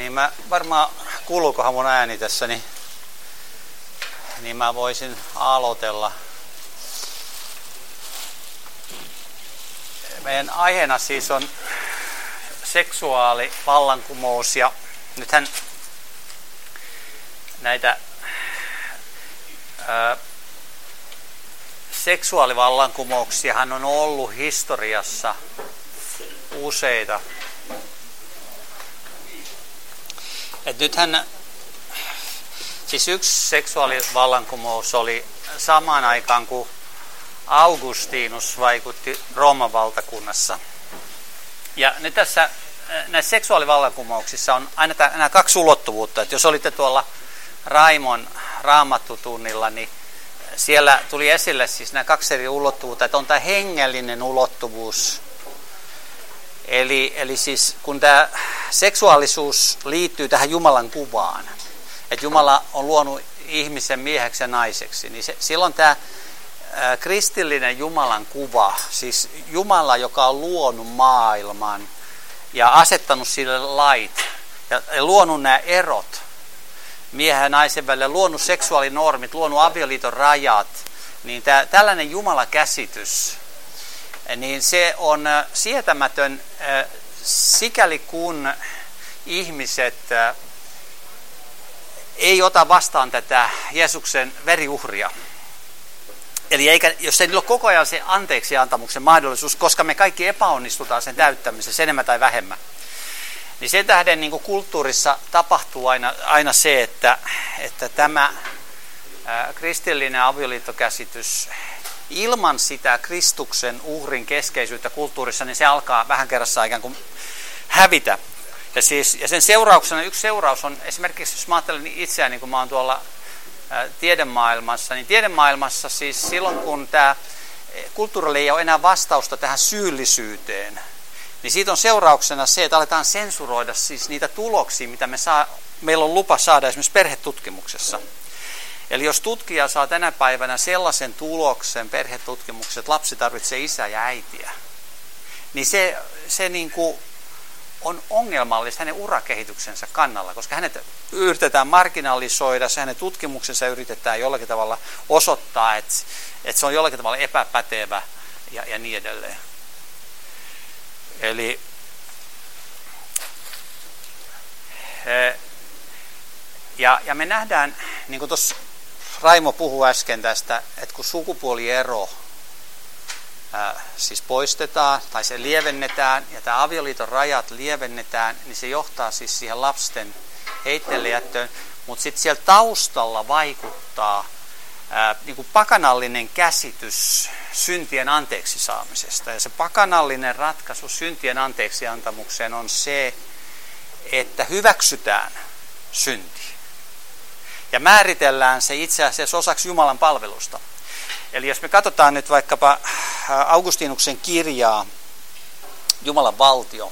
Niin mä varmaan, kuuluukohan mun ääni tässä, niin mä voisin aloitella. Meidän aiheena siis on seksuaalivallankumous ja nythän näitä seksuaalivallankumouksiahan on ollut historiassa useita. Et nythän siis yksi seksuaalivallankumous oli samaan aikaan, kun Augustinus vaikutti Rooman valtakunnassa. Ja nyt tässä näissä seksuaalivallankumouksissa on aina nämä kaksi ulottuvuutta. Että jos olitte tuolla Raimon raamattutunnilla, niin siellä tuli esille siis nämä kaksi eri ulottuvuutta. Että on tämä hengellinen ulottuvuus. Eli siis kun tämä seksuaalisuus liittyy tähän Jumalan kuvaan, että Jumala on luonut ihmisen mieheksi ja naiseksi, niin silloin tämä kristillinen Jumalan kuva, siis Jumala, joka on luonut maailman ja asettanut sille lait ja luonut nämä erot miehen ja naisen välillä, luonut seksuaalinormit, luonut avioliiton rajat, niin tällainen Jumala-käsitys, niin se on sietämätön sikäli kun ihmiset ei ota vastaan tätä Jeesuksen veriuhria. Eli jos ei niillä ole koko ajan se anteeksiantamuksen mahdollisuus, koska me kaikki epäonnistutaan sen täyttämisessä enemmän tai vähemmän, niin sen tähden niin kuin kulttuurissa tapahtuu aina se, että tämä kristillinen avioliittokäsitys ilman sitä Kristuksen uhrin keskeisyyttä kulttuurissa, niin se alkaa vähän kerrassaan ikään kuin hävitä. Ja sen seurauksena, yksi seuraus on esimerkiksi, jos mä ajattelen itseäni, niin kun mä oon tuolla tiedemaailmassa, niin tiedemaailmassa siis silloin, kun tämä kulttuurille ei ole enää vastausta tähän syyllisyyteen, niin siitä on seurauksena se, että aletaan sensuroida siis niitä tuloksia, mitä meillä on lupa saada esimerkiksi perhetutkimuksessa. Eli jos tutkija saa tänä päivänä sellaisen tuloksen perhetutkimuksessa, että lapsi tarvitsee isää ja äitiä, niin se niin kuin on ongelmallista hänen urakehityksensä kannalla, koska hänet yritetään marginalisoida, hänen tutkimuksensa yritetään jollakin tavalla osoittaa, että se on jollakin tavalla epäpätevä ja niin edelleen. Eli ja me nähdään, niin kuin tuossa Raimo puhui äsken tästä, että kun sukupuoliero siis poistetaan tai se lievennetään ja tämä avioliiton rajat lievennetään, niin se johtaa siis siihen lapsen heitteillejättöön, mutta sitten siellä taustalla vaikuttaa niin kuin pakanallinen käsitys syntien anteeksi saamisesta. Ja se pakanallinen ratkaisu syntien anteeksi antamukseen on se, että hyväksytään synti. Ja määritellään se itse asiassa osaksi Jumalan palvelusta. Eli jos me katsotaan nyt vaikkapa Augustinuksen kirjaa, Jumalan valtio.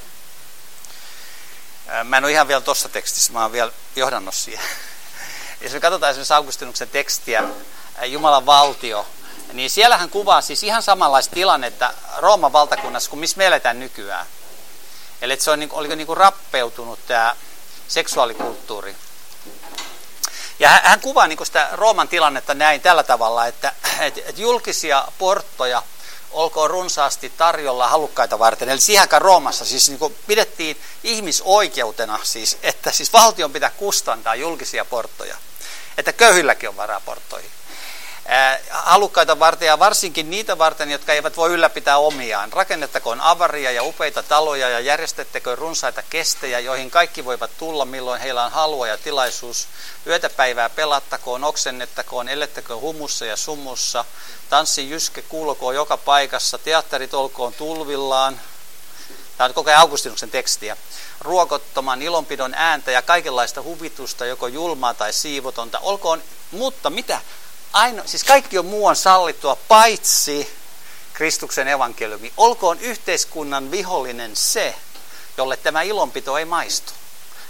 Mä en ole ihan vielä tuossa tekstissä, mä oon vielä johdannut siihen. Jos me katsotaan esimerkiksi Augustinuksen tekstiä, Jumalan valtio, niin siellähän kuvaa siis ihan samanlaista tilannetta Rooman valtakunnassa kuin missä me eletään nykyään. Eli että se on, oliko niin kuin rappeutunut tämä seksuaalikulttuuri. Ja hän kuvaa niin kuin sitä Rooman tilannetta näin tällä tavalla, että julkisia porttoja olkoon runsaasti tarjolla halukkaita varten. Eli siihen aikaan Roomassa siis niin kuin pidettiin ihmisoikeutena, siis, että siis valtion pitää kustantaa julkisia porttoja. Että köyhilläkin on varaa porttoihin. Halukkaita varten ja varsinkin niitä varten, jotka eivät voi ylläpitää omiaan. Rakennettakoon avaria ja upeita taloja ja järjestettäköön runsaita kestejä, joihin kaikki voivat tulla, milloin heillä on halua ja tilaisuus. Yötä päivää pelattakoon, oksennettakoon, elettäköön humussa ja sumussa. Tanssin jyske kuulukoon joka paikassa, teatterit olkoon tulvillaan. Tämä on koko ajan Augustinuksen tekstiä. Ruokottoman ilonpidon ääntä ja kaikenlaista huvitusta, joko julmaa tai siivotonta. Olkoon, mutta mitä? Siis kaikki on muu on sallittua, paitsi Kristuksen evankeliumi. Olkoon yhteiskunnan vihollinen se, jolle tämä ilonpito ei maistu.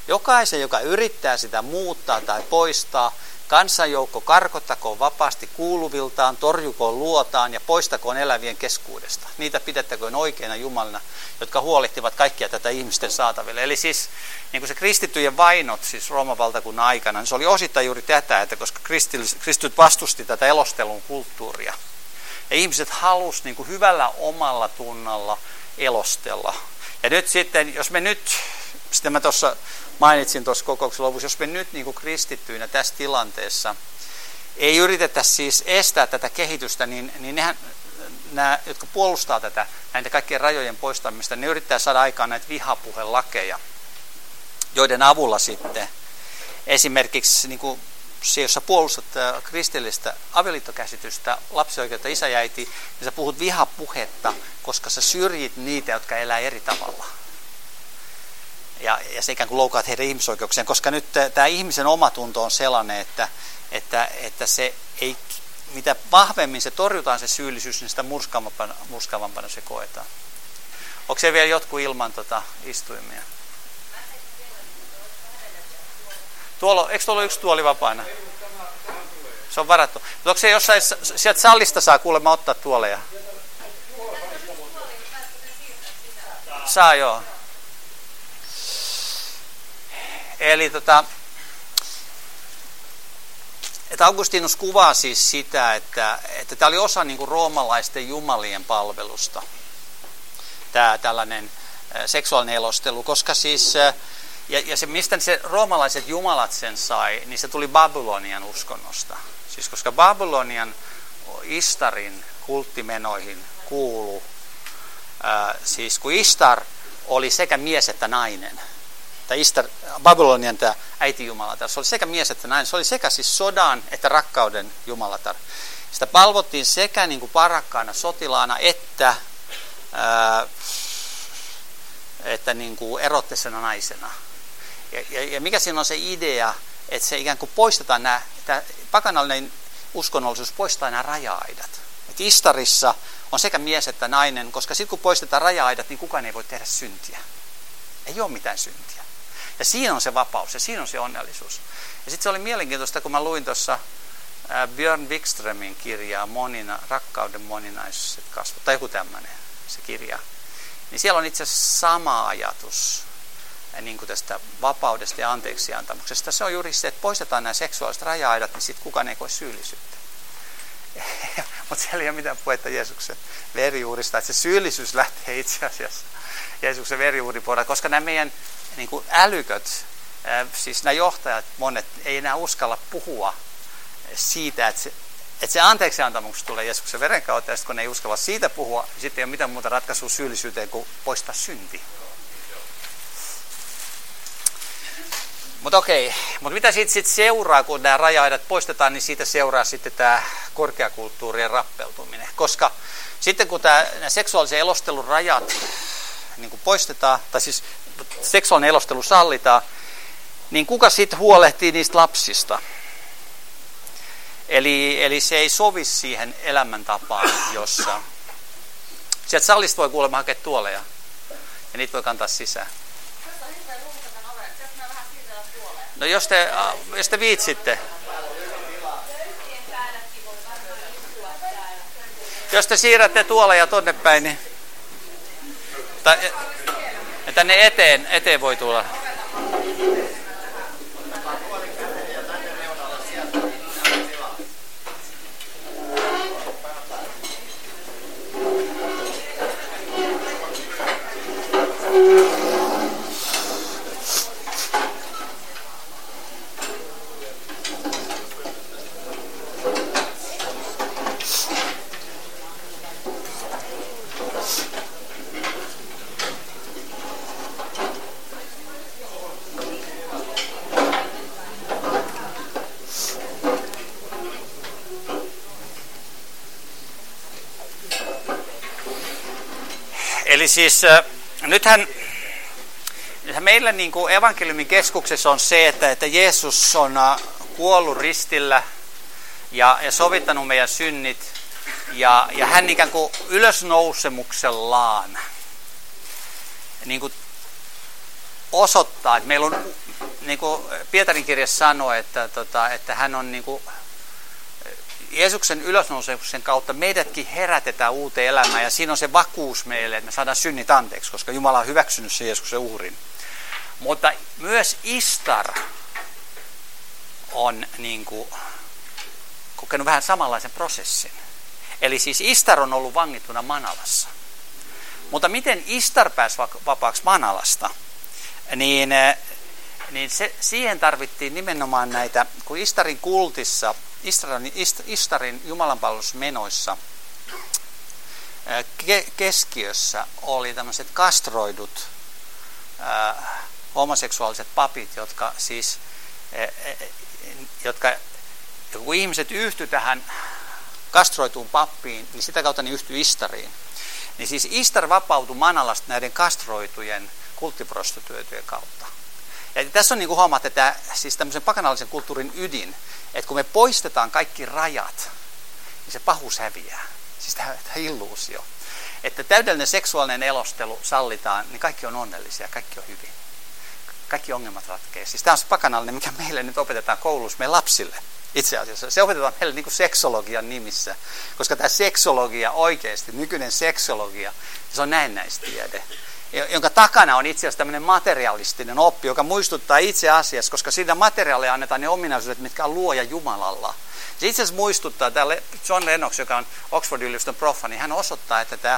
Jokaisen, joka yrittää sitä muuttaa tai poistaa, kansanjoukko karkottakoon vapaasti kuuluviltaan, torjukoon luotaan ja poistakoon elävien keskuudesta. Niitä pidettäköön oikeina jumalina, jotka huolehtivat kaikkia tätä ihmisten saataville. Eli siis niin kuin se kristittyjen vainot siis Rooman valtakunnan aikana, niin se oli osittain juuri tätä, että koska kristityt vastusti tätä elostelun kulttuuria. Ja ihmiset halusivat niin kuin hyvällä omalla tunnolla elostella. Ja nyt sitten, jos me nyt, sitten mä tuossa mainitsin tuossa kokouksen lopussa, jos me nyt niin kuin kristittyinä tässä tilanteessa ei yritetä siis estää tätä kehitystä, niin nämä, jotka puolustaa tätä, näitä kaikkien rajojen poistamista, ne yrittää saada aikaan näitä vihapuhelakeja, joiden avulla sitten esimerkiksi niin kuin se, jos sä puolustat kristillistä avioliittokäsitystä, lapsioikeutta, isä ja äiti, niin sä puhut vihapuhetta, koska sä syrjit niitä, jotka elää eri tavalla. Ja se ikään kuin loukaat heidän ihmisoikeuksiaan, koska nyt tämä ihmisen omatunto on sellainen, että se ei, mitä vahvemmin se torjutaan se syyllisyys, niin sitä murskaavampana se koetaan. Onko se vielä jotkut ilman istuimia? Eikö tuolla yksi tuoli vapaana? Se on varattu. Mutta onko se jossain, sieltä sallista saa kuulemma ottaa tuoleja? Saa joo. Eli että Augustinus kuvaa siis sitä, että tämä oli osa niin kuin roomalaisten jumalien palvelusta, tämä tällainen seksuaalinen elostelu, koska siis, ja se, mistä se roomalaiset jumalat sen sai, niin se tuli Babylonian uskonnosta. Siis koska Babylonian Ishtarin kulttimenoihin kuului, siis kun Ishtar oli sekä mies että nainen, tai Babylonian tämä äitijumalatar, se oli sekä mies että nainen, se oli sekä siis sodan että rakkauden jumalatar. Sitä palvottiin sekä niin kuin parakkaana sotilaana että niin kuin erottisena naisena. Ja mikä siinä on se idea, että se ikään kuin poistetaan tämä pakanallinen uskonnollisuus poistaa nämä raja-aidat. Et Ishtarissa on sekä mies että nainen, koska sitten kun poistetaan raja-aidat, niin kukaan ei voi tehdä syntiä. Ei ole mitään syntiä. Ja siinä on se vapaus ja siinä on se onnellisuus. Ja sitten se oli mielenkiintoista, kun mä luin tuossa Björn Wikströmin kirjaa Rakkauden moninaiset kasvot, tai joku tämmöinen se kirja. Niin siellä on itse asiassa sama ajatus niin kuin tästä vapaudesta ja anteeksiantamuksesta. Se on juuri se, että poistetaan nämä seksuaaliset raja-aidat, niin sitten kukaan ei koe syyllisyyttä. Mutta siellä ei ole mitään puhetta Jeesuksen verijuurista, että se syyllisyys lähtee itse asiassa Jeesuksen verijuuripuolella, koska nämä meidän niin kuin älyköt, siis nämä johtajat, monet, ei enää uskalla puhua siitä, että se anteeksiantamus tulee Jeesuksen veren kautta, ja sitten kun ne ei uskalla siitä puhua, niin sitten ei ole mitään muuta ratkaisua syyllisyyteen kuin poistaa synti. Mutta okei, mutta mitä siitä sitten seuraa, kun nämä raja-aidat poistetaan, niin siitä seuraa sitten tämä korkeakulttuurien rappeutuminen. Koska sitten kun nämä seksuaalisen elostelun rajat niin kuin poistetaan, tai siis seksuaalinen elostelu sallitaan, niin kuka sitten huolehtii niistä lapsista? Eli se ei sovi siihen elämäntapaan, jossa sieltä sallista voi kuulemma hakea tuoleja, ja niitä voi kantaa sisään. No jos te viitsitte. Jos te siirrätte tuoleja tonne päin, niin tänne eteen voi tulla. Eli siis nythän meillä niin kuin evankeliumin keskuksessa on se, että Jeesus on kuollut ristillä ja sovittanut meidän synnit ja hän ikään kuin ylösnousemuksellaan niin kuin osoittaa, että niin kuin Pietarin kirjassa sanoi, että hän on niin kuin Jeesuksen ylösnousemuksen kautta meidätkin herätetään uuteen elämään, ja siinä on se vakuus meille, että me saadaan synnit anteeksi, koska Jumala on hyväksynyt sen Jeesuksen uhrin. Mutta myös Istar on niin kuin kokenut vähän samanlaisen prosessin. Eli siis Istar on ollut vangittuna Manalassa. Mutta miten Istar pääsi vapaaksi Manalasta? Niin siihen tarvittiin nimenomaan näitä, kun Istarin kultissa, Istarin jumalanpalvelusmenoissa keskiössä oli tämmöiset kastroidut homoseksuaaliset papit, kun ihmiset yhtyi tähän kastroituun pappiin, niin sitä kautta ne yhtyi Istariin. Niin siis Istar vapautui Manalasta näiden kastroitujen kulttiprostituoitujen kautta. Ja tässä on niin kuin huomaat, että siis tämmöisen pakanallisen kulttuurin ydin, että kun me poistetaan kaikki rajat, niin se pahuus häviää. Siis tämä illuusio. Että täydellinen seksuaalinen elostelu sallitaan, niin kaikki on onnellisia, kaikki on hyvin. Kaikki ongelmat ratkeaa. Siis tämä on se pakanallinen, mikä meille nyt opetetaan koulussa meidän lapsille. Itse asiassa se opetetaan meille niin kuin seksologian nimissä, koska tämä seksologia oikeasti, nykyinen seksologia, se on näennäistiede, jonka takana on itse asiassa tämmöinen materialistinen oppi, joka muistuttaa itse asiassa, koska siitä materiaalia annetaan ne ominaisuudet, mitkä on luoja Jumalalla. Se itse asiassa muistuttaa, tämä John Lennox, joka on Oxfordin yliopiston proffa, niin hän osoittaa, että tämä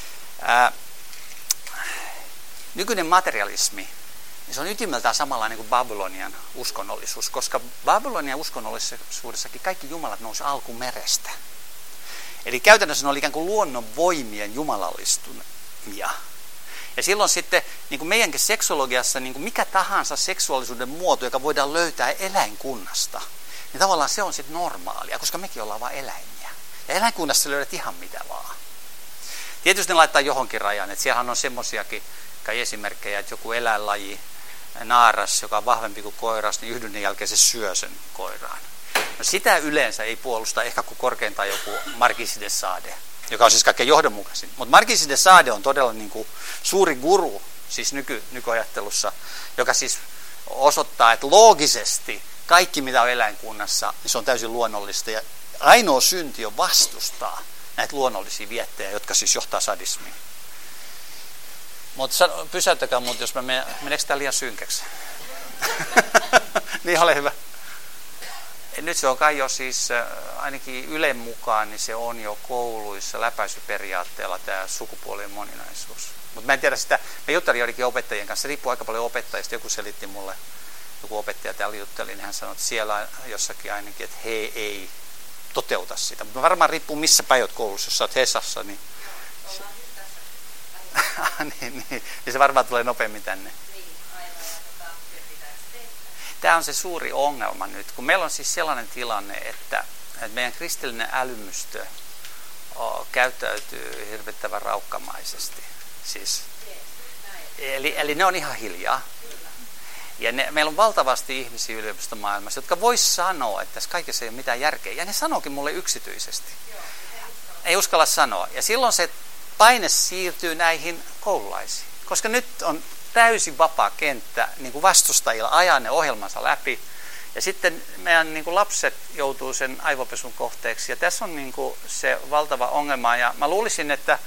nykyinen materialismi, niin se on ytimeltään samanlainen kuin Babylonian uskonnollisuus, koska Babylonian uskonnollisuudessakin kaikki jumalat nousi alkumerestä. Eli käytännössä ne oli ikään kuin luonnon voimien jumalallistumia. Ja silloin sitten niin kuin meidänkin seksologiassa niin kuin mikä tahansa seksuaalisuuden muoto, joka voidaan löytää eläinkunnasta, niin tavallaan se on sitten normaalia, koska mekin ollaan vain eläimiä. Ja eläinkunnassa löydät ihan mitä vaan. Tietysti ne laittaa johonkin rajaan, että siellähän on semmoisiakin esimerkkejä, että joku eläinlaji, naaras, joka on vahvempi kuin koiras, niin yhdynnän jälkeen se syö sen koiraan. No sitä yleensä ei puolusta ehkä kuin korkeintaan joku Marquis de Sade, joka on siis kaikkein johdonmukaisin. Mutta Marquis de Sade on todella niin kuin suuri guru siis nykyajattelussa, joka siis osoittaa, että loogisesti kaikki mitä on eläinkunnassa, niin se on täysin luonnollista. Ja ainoa synti on vastustaa näitä luonnollisia viettejä, jotka siis johtaa sadismiin. Mutta pysäyttäkää mut, jos meneekö tämä liian synkäksi? Niin, ole hyvä. Nyt se on kai jo siis, ainakin Ylen mukaan, niin se on jo kouluissa läpäisyperiaatteella tämä sukupuolien moninaisuus. Mutta mä en tiedä sitä, mä juttelin joidenkin opettajien kanssa, se riippuu aika paljon opettajista. Joku selitti mulle, joku opettaja täällä jutteli, niin hän sanoi, että siellä jossakin ainakin, että he ei toteuta sitä. Mutta varmaan riippuu missä päin olet koulussa, jos sä oot Hesassa, niin niin se varmaan tulee nopeammin tänne. Tämä on se suuri ongelma nyt, kun meillä on siis sellainen tilanne, että meidän kristillinen älymystö käyttäytyy hirvittävän raukkamaisesti. Siis, eli ne on ihan hiljaa. Ja meillä on valtavasti ihmisiä yliopistomaailmassa, jotka vois sanoa, että tässä kaikessa ei ole mitään järkeä. Ja ne sanookin mulle yksityisesti. Ei uskalla sanoa. Ja silloin se paine siirtyy näihin koululaisiin. Koska nyt on täysin vapaa kenttä niin kuin vastustajilla ajaa ne ohjelmansa läpi. Ja sitten meidän niin kuin lapset joutuu sen aivopesun kohteeksi. Ja tässä on niin kuin se valtava ongelma. Ja mä luulisin, että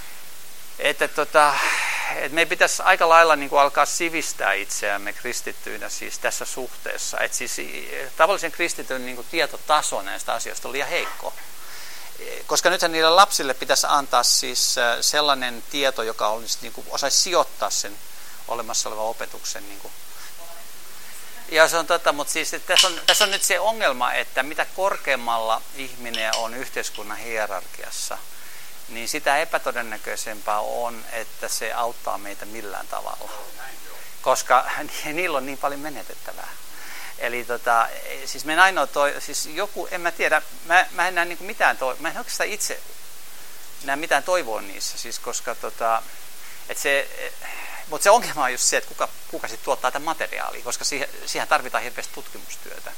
me pitäisi aika lailla niin kuin alkaa sivistää itseämme kristittyinä siis tässä suhteessa. Että siis tavallisen kristityn niin kuin tietotaso näistä asioista on liian heikko. Koska nythän niille lapsille pitäisi antaa siis sellainen tieto, joka olisi, niin kuin, osaisi sijoittaa sen olemassa olevan opetuksen. Niin kuin. Ja se on mutta siis tässä on nyt se ongelma, että mitä korkeammalla ihminen on yhteiskunnan hierarkiassa, niin sitä epätodennäköisempää on, että se auttaa meitä millään tavalla. Koska niillä on niin paljon menetettävää. Eli siis me ainoa siis joku, en mä tiedä, mä en näe niinku mitään mä en oikeastaan itse näe mitään toivoa niissä, siis koska mutta se ongelma on just se, että kuka sitten tuottaa tämän materiaalia, koska siihen tarvitaan hirveästi tutkimustyötä.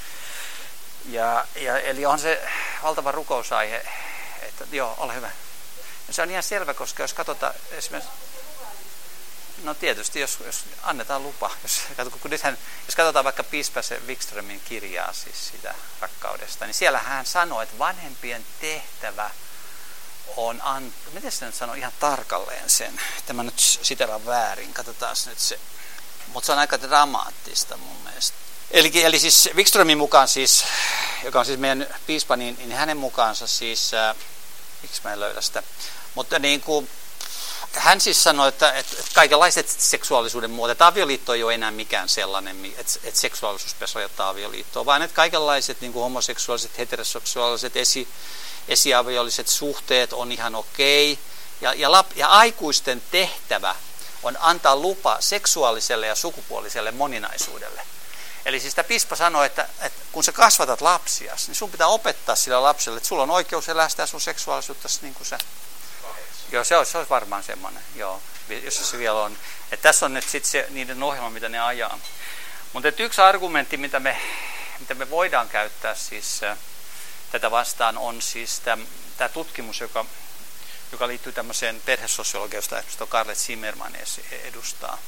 Eli on se valtava rukousaihe, että joo, ole hyvä. Ja se on ihan selvä, koska jos katsotaan esimerkiksi No tietysti, jos annetaan lupa. Jos katsotaan vaikka piispa Wikströmin kirjaa siis sitä rakkaudesta, niin siellä hän sanoo, että vanhempien tehtävä on, miten se nyt sanoo ihan tarkalleen sen, tämä nyt siteraan väärin, katsotaan nyt se, mutta se on aika dramaattista mun mielestä. Eli siis Wikströmin mukaan siis, joka on siis meidän piispa, niin hänen mukaansa siis, miksi mä en löydä sitä, mutta niin kuin, hän siis sanoi, että kaikenlaiset seksuaalisuuden muodot, että avioliitto ei ole enää mikään sellainen, että seksuaalisuus pesojattaa avioliittoa, vaan että kaikenlaiset niin kuin homoseksuaaliset, heteroseksuaaliset, esiaviolliset suhteet on ihan okei. Ja aikuisten tehtävä on antaa lupa seksuaaliselle ja sukupuoliselle moninaisuudelle. Eli siis tämä piispa sanoi, että kun sä kasvatat lapsia, niin sun pitää opettaa sille lapselle, että sulla on oikeus elää sitä sun seksuaalisuutta niin kuin sä. Joo, se olisi varmaan semmoinen, joo, jos se vielä on. Että tässä on nyt sitten se niiden ohjelma, mitä ne ajaa. Mutta yksi argumentti, mitä me voidaan käyttää siis tätä vastaan, on siis tämä tutkimus, joka liittyy tämmöiseen perhesosiologiaan, josta Carle Zimmermann edustaa.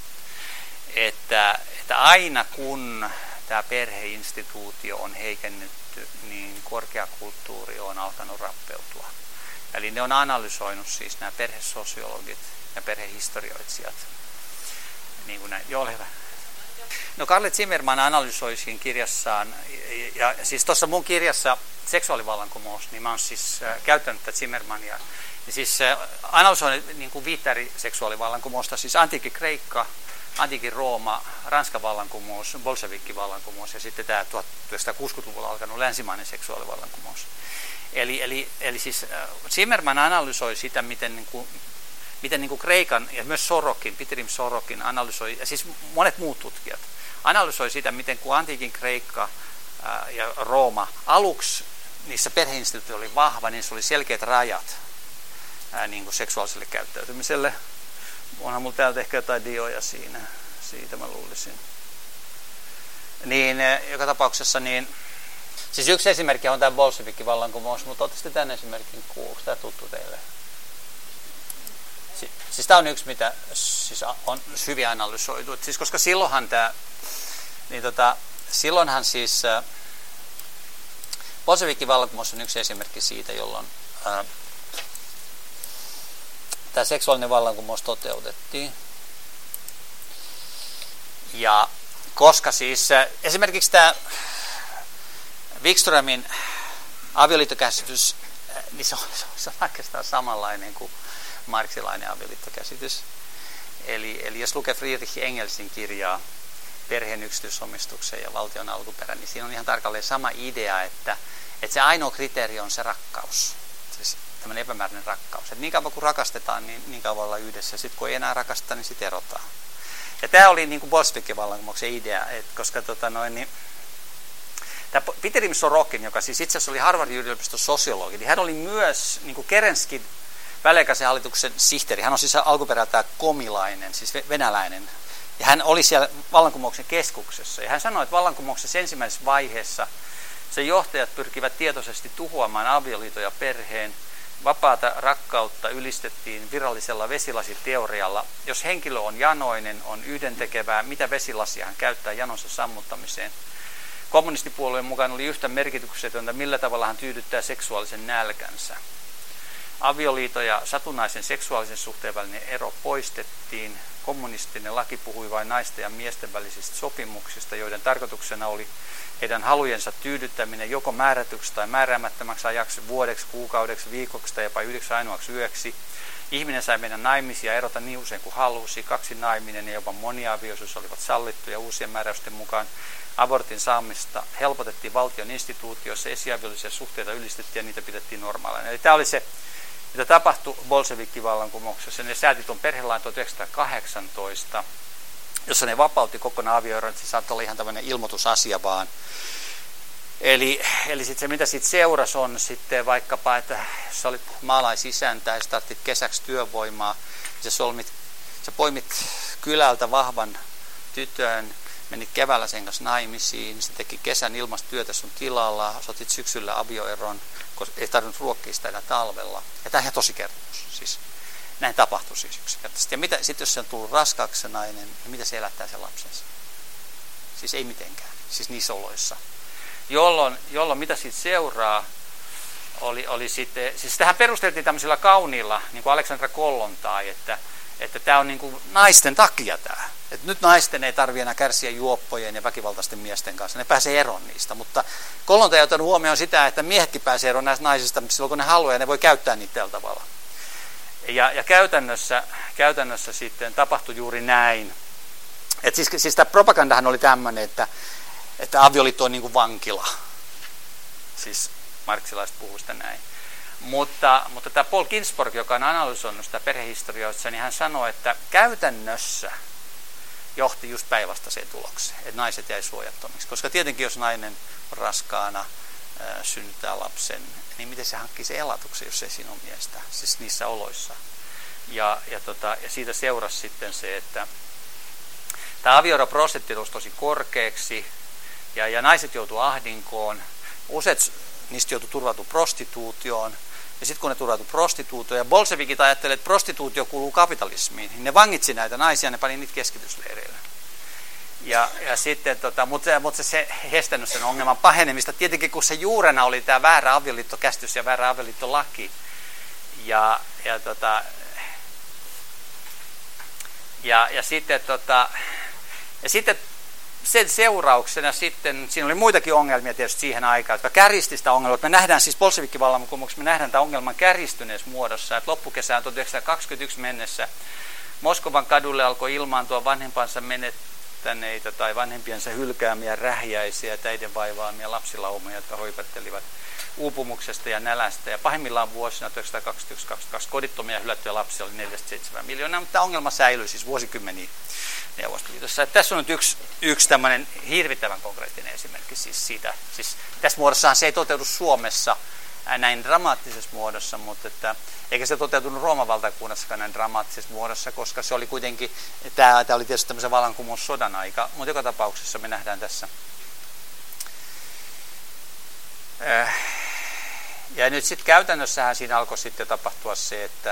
Että aina kun tämä perheinstituutio on heikennytty, niin korkeakulttuuri on alkanut rappeutua. Eli ne on analysoinut siis nämä perhesosiologit ja perhehistorioitsijat. Niin kuin näin. Joo, ole hyvä. No Carle Zimmermann analysoi siinä kirjassaan, ja siis tuossa mun kirjassa Seksuaalivallankumous, niin mä oon siis käyttänyt tätä Zimmermannia. Ja siis analysoin niin kuin 5 eri seksuaalivallankumousta, siis antiikki Kreikka, antiikin Rooma, Ranskan vallankumous, bolshevikkivallankumous ja sitten tämä 1960-luvulla alkanut länsimainen seksuaalivallankumous. Eli siis Zimmermann analysoi sitä, miten Kreikan ja myös Sorokin, Pitirim Sorokin analysoi, ja siis monet muut tutkijat analysoi sitä, miten kun antiikin Kreikka ja Rooma aluksi niissä perheinstituutio oli vahva, niin se oli selkeät rajat niin kuin seksuaaliselle käyttäytymiselle. Onhan mulla täältä ehkä jotain dioja siitä mä luulisin. Niin joka tapauksessa niin siis yksi esimerkki on tämä bolshevikkivallankumous, mutta ottaisitte tämän esimerkin kuuksi. Tämä tuttu teille. Siis tämä on yksi, mitä siis on hyvin analysoitu. Siis koska silloinhan silloinhan siis bolshevikkivallankumous on yksi esimerkki siitä, jolloin tämä seksuaalinen vallankumous toteutettiin. Ja koska siis esimerkiksi tämä Wikströmin avioliittokäsitys, niin se on oikeastaan samanlainen kuin marxilainen avioliittokäsitys. Eli jos lukee Friedrich Engelsin kirjaa Perheen yksityisomistuksen ja valtion alkuperä, niin siinä on ihan tarkalleen sama idea, että se ainoa kriteeri on se rakkaus. Siis tämmöinen epämääräinen rakkaus. Että niin kauan kun rakastetaan, niin kauan olla yhdessä. Sitten kun ei enää rakasteta, niin sitten erotaan. Ja tämä oli niin kuin bolshevikkivallankumouksen idea, että koska tämä Pitirim Sorokin, joka siis itse asiassa oli Harvardin yliopiston sosiologi, niin hän oli myös niin kuin Kerenskin väliaikaisen hallituksen sihteeri. Hän on siis alkuperältään komilainen, siis venäläinen. Ja hän oli siellä vallankumouksen keskuksessa. Ja hän sanoi, että vallankumouksen ensimmäisessä vaiheessa sen johtajat pyrkivät tietoisesti tuhoamaan avioliiton ja perheen. Vapaata rakkautta ylistettiin virallisella vesilasiteorialla. Jos henkilö on janoinen, on yhdentekevää, mitä vesilasia hän käyttää janonsa sammuttamiseen. Kommunistipuolueen mukaan oli yhtä merkityksetöntä, millä tavalla hän tyydyttää seksuaalisen nälkänsä. Avioliito ja satunnaisen seksuaalisen suhteen välinen ero poistettiin. Kommunistinen laki puhui vain naisten ja miesten välisistä sopimuksista, joiden tarkoituksena oli heidän halujensa tyydyttäminen joko määrätyksi tai määräämättömäksi ajaksi, vuodeksi, kuukaudeksi, viikoksi tai jopa 9 ainoaksi yöksi. Ihminen sai mennä naimisiin ja erota niin usein kuin halusi. Kaksinaiminen ja jopa moniavioisuus olivat sallittuja uusien määräysten mukaan. Abortin saamista helpotettiin valtion instituutioissa, esiaviollisia suhteita ylistettiin ja niitä pidettiin normaaleina. Eli tämä oli se, mitä tapahtui bolshevikkivallankumouksessa. Ne sääti tuon perhelain 1918, jossa ne vapautti kokonaan avioeron, että se saattoi olla ihan tämmöinen ilmoitusasia vaan. Eli sitten se, mitä siitä seurasi, on sitten vaikkapa, että jos sä olit maalaisisäntä ja startit kesäksi työvoimaa, sä poimit kylältä vahvan tytön, menit keväällä sen kanssa naimisiin, se teki kesän ilmasta työtä sun tilalla, sä otit syksyllä avioeron, koska ei tarvinnut ruokkia sitä enää talvella. Ja tämä on ihan tosi kertomus. Siis. Näin tapahtui siis yksinkertaisesti. Ja sitten jos se on tullut raskaaksi se nainen, niin mitä se elättää sen lapsensa? Siis ei mitenkään, siis niissä oloissa. Jolloin mitä siitä seuraa, oli sitten, siis tähän perusteltiin tämmöisillä kauniilla, niin kuin Aleksandra Kollontai, että tämä on niin kuin naisten takia tämä. Että nyt naisten ei tarvitse enää kärsiä juoppojen ja väkivaltaisten miesten kanssa, ne pääsee eroon niistä. Mutta Kollontai on ottanut huomioon sitä, että miehetkin pääsee eroon näistä naisista silloin kun ne haluaa ja ne voi käyttää niitä tällä tavalla. Ja käytännössä sitten tapahtui juuri näin. Että siis tämä propagandahan oli tämmöinen, että avioliitto on niin kuin vankila. Siis marksilaiset puhuu sitä näin. Mutta tämä Paul Ginsburg, joka on analysoinut sitä perhehistorioissa, niin hän sanoi, että käytännössä johti just päinvastaiseen tulokseen, että naiset jäi suojattomiksi. Koska tietenkin jos nainen on raskaana, synnyttää lapsen, niin miten se hankkii sen elatuksen, jos ei siinä ole miestä, siis niissä oloissa. Ja siitä seurasi sitten se, että tämä avioeroprosentti nousi tosi korkeaksi ja naiset joutuivat ahdinkoon. Useat niistä joutui turvautumaan prostituutioon. Ja sitten kun ne turvautuivat prostituutioon, ja bolsevikit ajattelivat, että prostituutio kuuluu kapitalismiin, niin ne vangitsi näitä naisia ja ne pani niitä keskitysleireille. Ja sitten, mutta se estänyt sen ongelman pahenemista. Tietenkin kun se juurena oli tämä väärä avioliittokäsitys ja väärä avioliittolaki. Ja sitten sen seurauksena sitten, siinä oli muitakin ongelmia tietysti siihen aikaan, jotka kärjisti sitä ongelmaa. Me nähdään siis bolshevikkivallankumouksessa, me nähdään tämän ongelman kärjistyneessä muodossa, että loppukesään 1921 mennessä Moskovan kadulle alkoi ilmaantua vanhempansa menettäneitä tai vanhempiensa hylkäämiä rähjäisiä, täiden vaivaamia lapsilaumoja, jotka hoipattelivat uupumuksesta ja nälästä. Ja pahimmillaan vuosina 1921-2022 kodittomia ja hylättyjä lapsia oli 4-7 miljoonaa, mutta tämä ongelma säilyi siis vuosikymmeniä Neuvostoliitossa. Tässä on nyt yksi tämmöinen hirvittävän konkreettinen esimerkki siis siitä. Siis tässä muodossahan se ei toteudu Suomessa näin dramaattisessa muodossa, mutta eikä se toteutunut Rooman valtakunnassakaan näin dramaattisessa muodossa, koska se oli kuitenkin, tämä oli tietysti tämmöisen vallankumoussodan aika, mutta joka tapauksessa me nähdään tässä. Ja nyt sitten käytännössähän siinä alkoi sitten tapahtua se, että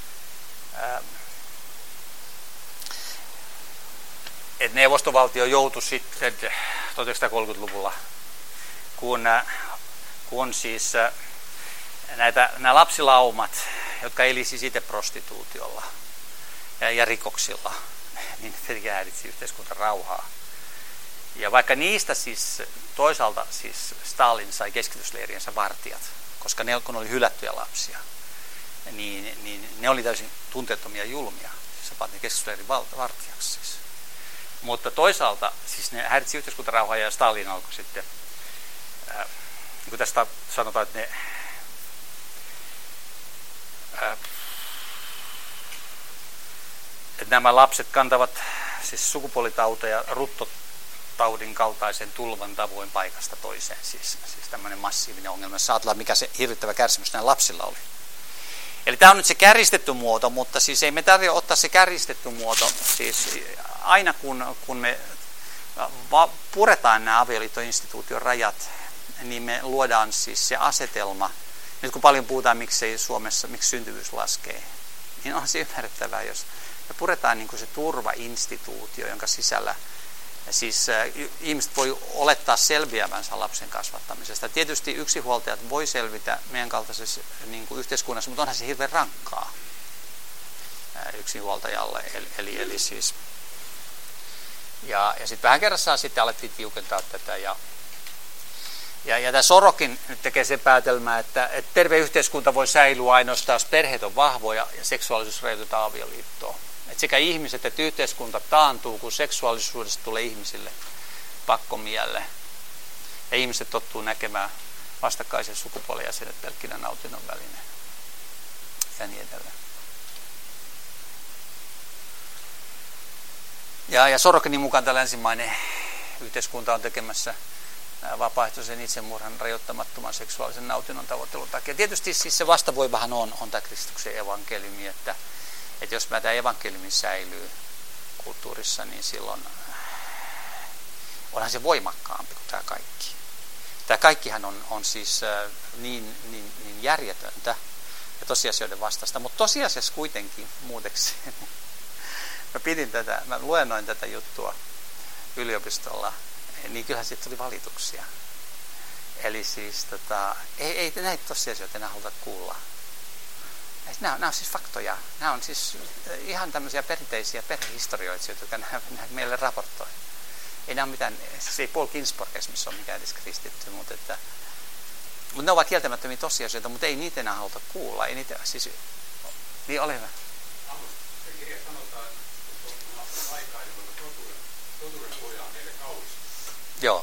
neuvostovaltio joutui sitten 1930-luvulla, kun siis nämä lapsilaumat, jotka eli siis itse prostituutiolla ja rikoksilla, niin ne häiritsi yhteiskunnan rauhaa. Ja vaikka niistä siis toisaalta siis Stalin sai keskitysleiriensä vartijat, koska ne kun oli hylättyjä lapsia, niin ne oli täysin tunteettomia julmia. Siis pantiin keskitysleirin vartijaksi siis. Mutta toisaalta siis ne häiritsi yhteiskuntarauhaa ja Stalin alkoi sitten, niin kuin tästä sanotaan, että että nämä lapset kantavat siis sukupuolitauteja ruttotaudin kaltaisen tulvan tavoin paikasta toiseen. Siis tämmöinen massiivinen ongelma. Jos ajatellaan, mikä se hirvittävä kärsimys näillä lapsilla oli. Eli tämä on nyt se kärjistetty muoto, mutta siis ei me tarvitse ottaa se kärjistetty muoto. Siis aina kun me puretaan nämä avioliittoinstituution rajat, niin me luodaan siis se asetelma. Nyt kun paljon puhutaan, miksi Suomessa, miksi syntyvyys laskee, niin on se ymmärrettävää, jos me puretaan niin kuin se turvainstituutio, jonka sisällä siis ihmiset voi olettaa selviävänsä lapsen kasvattamisesta. Tietysti yksinhuoltajat voi selvitä meidän kaltaisessa niin kuin yhteiskunnassa, mutta onhan se hirveän rankkaa yksinhuoltajalle. Eli siis. Ja sitten vähän kerrassaan sitten alettiin tiukentaa tätä. Ja tämä Sorokin nyt tekee sen päätelmää, että terve yhteiskunta voi säilyä ainoastaan, jos perheet on vahvoja ja seksuaalisuus rajoitetaan avioliittoon. Että sekä ihmiset että yhteiskunta taantuu, kun seksuaalisuudesta tulee ihmisille pakkomielle. Ja ihmiset tottuu näkemään vastakkaisen sukupuolen jäsenet pelkkinä nautinnon välineen. Ja niin edelleen. Ja Sorokinin mukaan tämä länsimainen yhteiskunta on tekemässä vapaaehtoisen itsemurhan rajoittamattoman seksuaalisen nautinnon tavoittelun takia. Tietysti siis se vastavoimahan on tämä Kristuksen evankeliumi, että jos tämä evankeliumi säilyy kulttuurissa, niin silloin onhan se voimakkaampi kuin tämä kaikki. Tämä kaikkihan on siis niin järjetöntä, ja tosiasioiden vastaista. Mutta tosiasiassa kuitenkin muuteksi. Mä luennoin tätä juttua yliopistolla, niin kyllähän siitä tuli valituksia. Eli siis ei näitä tosiasioita enää haluta kuulla. Nämä on siis faktoja. Nämä on siis ihan tämmöisiä perinteisiä perhehistorioitsijoita, jotka meille raportoi. Ei nämä ole mitään, siis ei Paul Ginsburg esimerkiksi ole mikään edes kristitty, mutta ne ovat kieltämättömiä tosiasioita, mutta ei niitä enää haluta kuulla. Ei niitä, siis, niin ole hyvä. Se kirja sanotaan, että on aikaa, jolloin totuuden pohja on meille kaunis. Joo.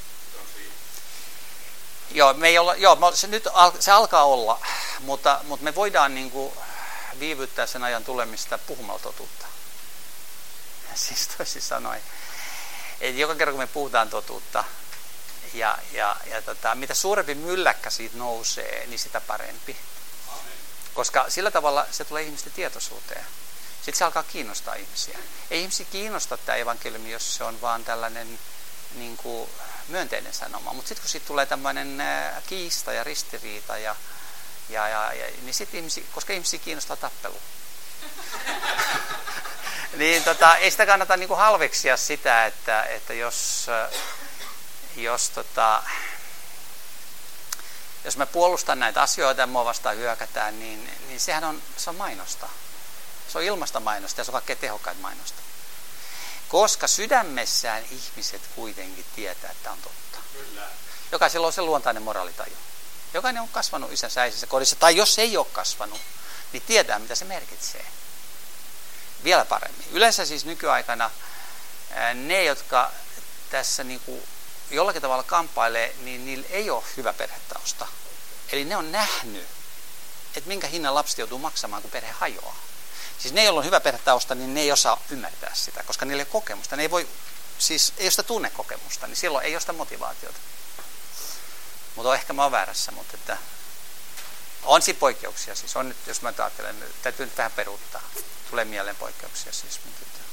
Joo, se alkaa olla, mutta me voidaan niin kuin viivyttää sen ajan tulemista puhumalla totuutta. Siis toisin sanoen, että joka kerran kun me puhutaan totuutta, mitä suurempi mylläkkä siitä nousee, niin sitä parempi. Amen. Koska sillä tavalla se tulee ihmisten tietoisuuteen. Sitten se alkaa kiinnostaa ihmisiä. Ei ihmisiä kiinnosta tämä evankeliumi, jos se on vaan tällainen niin kuin myönteinen sanoma. Mutta sitten kun siitä tulee tämmöinen kiista ja ristiriita, niin sitten koska ihmisiä kiinnostaa tappelu, niin ei sitä kannata niin kuin halveksia sitä, että jos mä puolustan näitä asioita ja mua vastaan hyökätään, niin se on mainosta. Se on ilmasta mainosta ja se on kaikkein tehokkain mainosta. Koska sydämessään ihmiset kuitenkin tietää, että on totta. Kyllä. Jokaisella on se luontainen moraalitaju. Jokainen on kasvanut isänsä äisinsä kodissa, tai jos ei ole kasvanut, niin tietää, mitä se merkitsee. Vielä paremmin. Yleensä siis nykyaikana ne, jotka tässä niin kuin jollakin tavalla kamppailee, niin niillä ei ole hyvä perhetausta. Eli ne on nähnyt, että minkä hinnan lapset joutuu maksamaan, kun perhe hajoaa. Siis ne, joilla on hyvä perhetausta, niin ne ei osaa ymmärtää sitä, koska niillä ei ole kokemusta. Ne ei ole sitä tunnekokemusta, niin silloin ei ole sitä motivaatiota. Mutta ehkä mä oon väärässä, mutta että on siinä poikkeuksia. Siis on nyt, jos mä ajattelen, täytyy nyt vähän peruuttaa. Tulee mieleen poikkeuksia siis.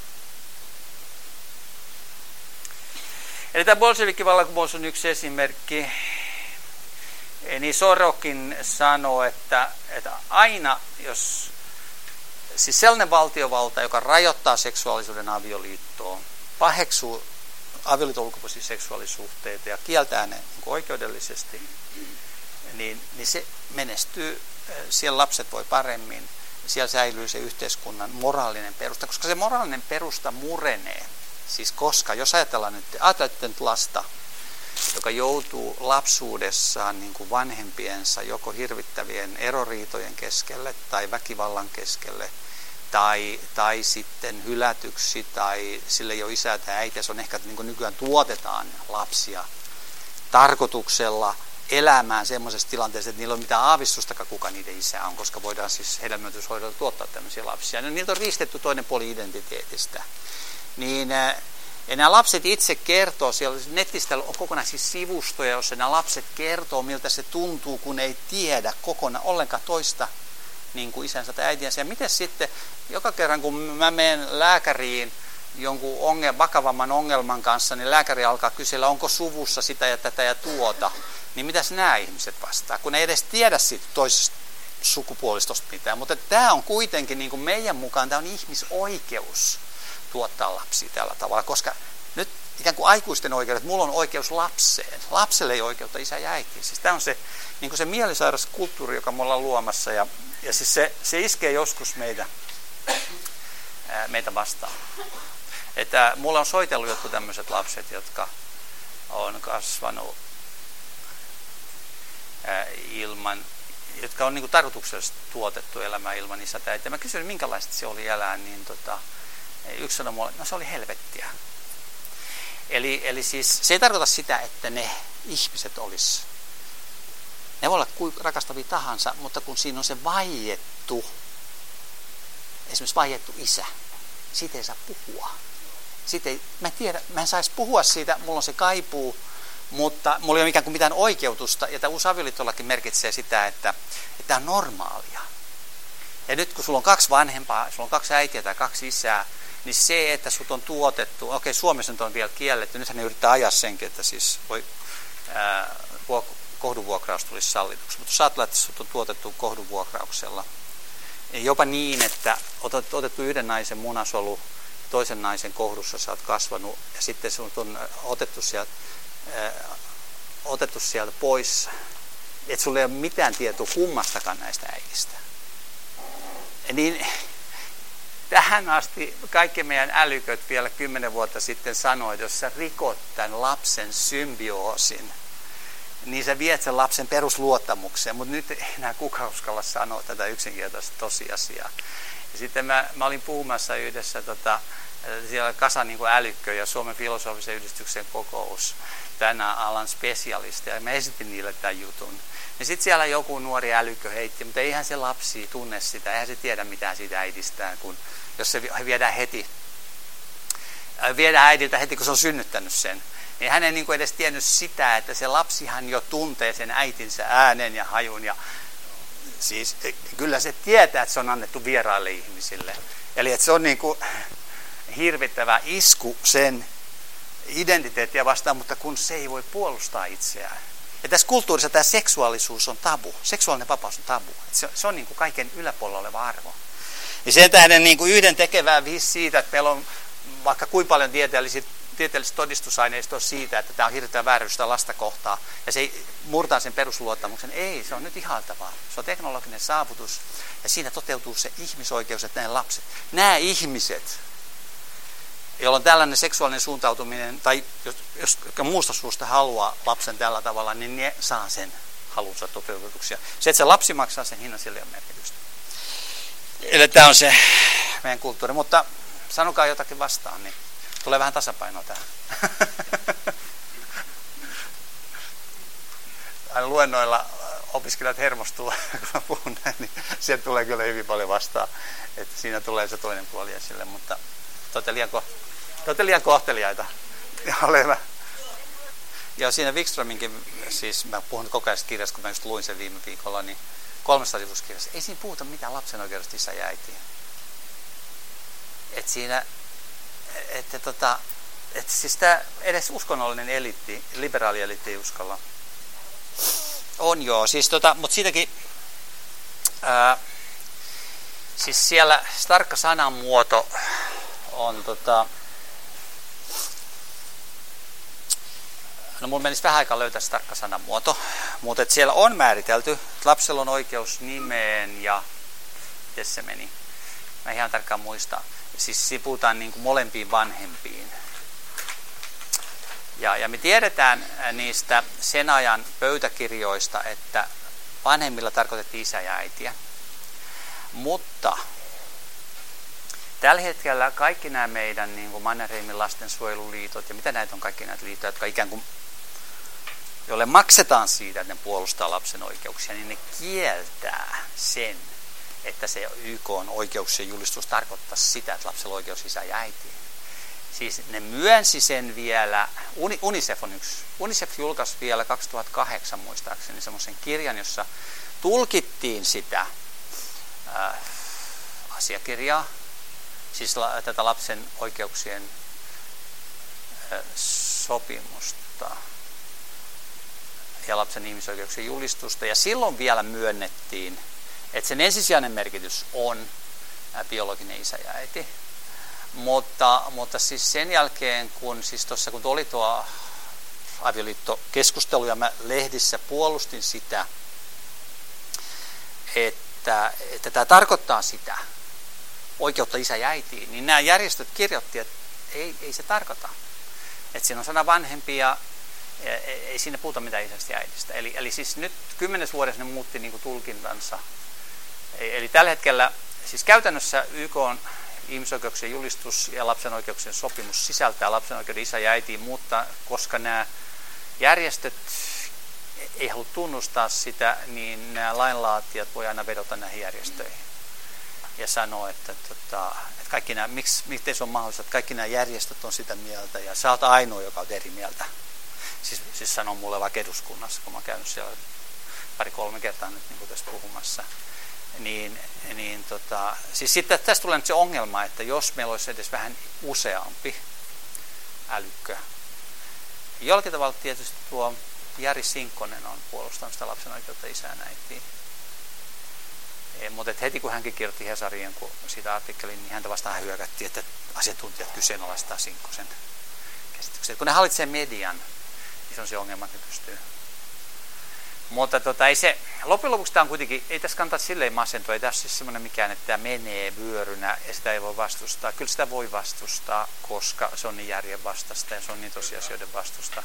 Eli tämä bolshevikkivallankumous on yksi esimerkki. Niin Sorokin sanoo, että aina jos siis sellainen valtiovalta, joka rajoittaa seksuaalisuuden avioliittoon, paheksuu avioliiton ulkopuolisia seksuaalisuhteita ja kieltää ne niin oikeudellisesti, niin se menestyy. Siellä lapset voi paremmin, siellä säilyy se yhteiskunnan moraalinen perusta, koska se moraalinen perusta murenee. Siis koska, jos ajatellaan nyt lasta, joka joutuu lapsuudessaan niin kuin vanhempiensa joko hirvittävien eroriitojen keskelle tai väkivallan keskelle, tai sitten hylätyksi, tai sille ei ole isää tai äitiä, se on ehkä niin kuin nykyään tuotetaan lapsia tarkoituksella elämään semmoisessa tilanteessa, että niillä ei ole mitään aavistustakaan, kuka niiden isä on, koska voidaan siis hedelmöityshoidolla tuottaa tämmöisiä lapsia. No, niiltä on riistetty toinen puoli identiteetistä. Niin nämä lapset itse kertoo, siellä netistä on kokonaisia sivustoja, joissa nämä lapset kertoo, miltä se tuntuu, kun ei tiedä kokonaan ollenkaan toista niin kuin isänsä tai äitiänsä. Ja miten sitten, joka kerran kun mä menen lääkäriin jonkun vakavamman ongelman kanssa, niin lääkäri alkaa kysellä, onko suvussa sitä ja tätä ja tuota. Niin mitäs nämä ihmiset vastaa, kun ei edes tiedä siitä toisesta sukupuolistosta mitään. Mutta tämä on kuitenkin, niin kuin meidän mukaan, tämä on ihmisoikeus tuottaa lapsia tällä tavalla, koska nyt ikään kuin aikuisten oikeudet, mulla on oikeus lapseen. Lapselle ei oikeutta isä ja äitiin. Siis tämä on se, niin kuin se mielisairas kulttuuri, joka me ollaan luomassa, ja siis se iskee joskus meitä vastaan. Että mulla on soitellut jotkut tämmöiset lapset, jotka on kasvanut jotka on niin kuin tarkoituksellisesti tuotettu elämään ilman isä tai äitiä. Mä kysyin, minkälaista se oli elää, niin yksi sanoi mulle, no se oli helvettiä. Eli siis se ei tarkoita sitä, että ne ihmiset olisi. Ne voi olla kuinka rakastavia tahansa, mutta kun siinä on se vaiettu, esimerkiksi vaiettu isä, siitä ei saa puhua. Mä en saisi puhua siitä, mulla on se kaipuu, mutta mulla ei ole ikään kuin mitään oikeutusta, ja tämä uusi avioliittolaki merkitsee sitä, että tämä on normaalia. Ja nyt kun sulla on 2 vanhempaa, sulla on 2 äitiä tai 2 isää, niin se, että sut on tuotettu, Suomessa nyt on vielä kielletty, nythän ne yrittää ajaa senkin, että siis voi kohdunvuokraus tulisi sallituksi. Mutta jos ajatellaan, että sut on tuotettu kohdunvuokrauksella, niin jopa niin, että otettu yhden naisen munasolu, toisen naisen kohdussa sä oot kasvanut, ja sitten sinut on otettu sieltä pois, että sulla ei ole mitään tietoa kummastakaan näistä äidistä. Niin tähän asti kaikki meidän älyköt vielä 10 vuotta sitten sanoi, että jos sä rikot tämän lapsen symbioosin, niin sä viet sen lapsen perusluottamukseen, mutta nyt ei enää kukaan uskalla sanoa tätä yksinkertaista tosiasiaa. Ja sitten mä olin puhumassa yhdessä, siellä kasa niin kuin älykkö ja Suomen filosofisen yhdistyksen kokous, tänä alan spesialisteja, ja mä esitin niille tämän jutun. Ja sitten siellä joku nuori älykkö heitti, mutta eihän se lapsi tunne sitä, eihän se tiedä mitään siitä äidistään, kun jos se viedään äidiltä heti, kun se on synnyttänyt sen. Niin hän ei niin kuin edes tiennyt sitä, että se lapsihan jo tuntee sen äitinsä äänen ja hajun. Ja siis kyllä se tietää, että se on annettu vieraille ihmisille. Eli että se on niin kuin hirvittävä isku sen identiteettiä vastaan, mutta kun se ei voi puolustaa itseään. Ja tässä kulttuurissa tämä seksuaalisuus on tabu. Seksuaalinen vapaus on tabu. Se on niin kuin kaiken yläpuolella oleva arvo. Ja sen tähden niin kuin yhden tekevää viisi siitä, että meillä on vaikka kuinka paljon tieteellistä todistusaineistoa siitä, että tämä on hirveän väärystä lasta kohtaa, ja se murtaa sen perusluottamuksen. Ei, se on nyt ihaltavaa. Se on teknologinen saavutus, ja siinä toteutuu se ihmisoikeus, että nämä lapset, nämä ihmiset, jolla on tällainen seksuaalinen suuntautuminen, tai jos muusta suusta haluaa lapsen tällä tavalla, niin ne saa sen halunsa toteutetuksi. Se, että se lapsi maksaa sen hinnan, sille on merkitystä. Eli tämä on se meidän kulttuuri, mutta sanokaa jotakin vastaan, niin tulee vähän tasapainoa tähän. Aina luennoilla opiskelijat hermostuu, kun mä puhun näin, niin sieltä tulee kyllä hyvin paljon vastaan. Että siinä tulee se toinen puoli esille, mutta te olette liian kohteliaita. Ole hyvä. Ja siinä Wikströminkin, siis mä puhun koko ajan kirjasta, kun mä just luin sen viime viikolla, niin 300 sivuskirjassa, ei siinä puhuta mitään lapsen oikeudesta isä ja äitiin. Että siinä, että siis tämä edes uskonnollinen eliitti, liberaali eliitti ei uskalla. On joo, siis mutta siitäkin, siis siellä tarkka sanamuoto on no mun menisi vähän aikaa löytää se tarkka sanamuoto, mutta siellä on määritelty, että lapsella on oikeus nimeen ja miten se meni. Mä ihan tarkkaan muista. Siis siinä puhutaan niin kuin molempiin vanhempiin. Ja me tiedetään niistä sen ajan pöytäkirjoista, että vanhemmilla tarkoitettiin isä ja äitiä. Mutta tällä hetkellä kaikki nämä meidän niin kuin Mannerheimin lastensuojeluliitot ja mitä näitä on kaikki näitä liittoja, jotka ikään kuin, joille maksetaan siitä, että ne puolustaa lapsen oikeuksia, niin ne kieltää sen, että se YK:n oikeuksien julistus tarkoittaa sitä, että lapsella on oikeus isä ja äitiin. Siis ne myönsi sen vielä, UNICEF on yksi. UNICEF julkaisi vielä 2008 muistaakseni semmoisen kirjan, jossa tulkittiin sitä asiakirjaa, siis tätä lapsen oikeuksien sopimusta ja lapsen ihmisoikeuksien julistusta. Ja silloin vielä myönnettiin, että sen ensisijainen merkitys on biologinen isä ja äiti. Mutta siis sen jälkeen, kun tuli tuo avioliittokeskustelu ja mä lehdissä puolustin sitä, että tämä tarkoittaa sitä oikeutta isä ja äitiin, niin nämä järjestöt kirjoitti, että ei se tarkoita. Että siinä on sana vanhempi ja ei siinä puhuta mitään isästä ja äidistä. Eli siis nyt 10 vuodessa ne muutti niin kuin tulkintansa. Eli tällä hetkellä siis käytännössä YK:n ihmisoikeuksien julistus ja lapsen oikeuksien sopimus sisältää lapsen oikeuden isä ja äitiin, mutta koska nämä järjestöt ei halua tunnustaa sitä, niin nämä lainlaatijat voi aina vedota näihin järjestöihin ja sanoa, että kaikki nämä, miten se on mahdollista, että kaikki nämä järjestöt on sitä mieltä ja sä oot ainoa, joka on eri mieltä. Siis sanoo mulle vaikka eduskunnassa, kun mä oon käynyt siellä 2-3 kertaa nyt niin kuin tässä puhumassa. Siis sitten tästä tulee nyt se ongelma, että jos meillä olisi edes vähän useampi älykkö. Jollakin tavalla tietysti tuo Jari Sinkkonen on puolustanut sitä lapsen oikeutta isään äitiin. Mutta heti kun hänkin kirjoitti Hesariin siitä artikkelin, niin häntä vastaan hyökättiin, että asiantuntijat kyseenalaistaa Sinkkosen käsityksen. Kun ne hallitsee median, niin se on se ongelma, että ne pystyy. Mutta ei se, loppujen lopuksi tämä on kuitenkin, ei tässä kannata silleen masentua, ei tässä siis semmoinen mikään, että tämä menee vyörynä ja sitä ei voi vastustaa. Kyllä sitä voi vastustaa, koska se on niin järjenvastaista ja se on niin tosiasioiden vastusta.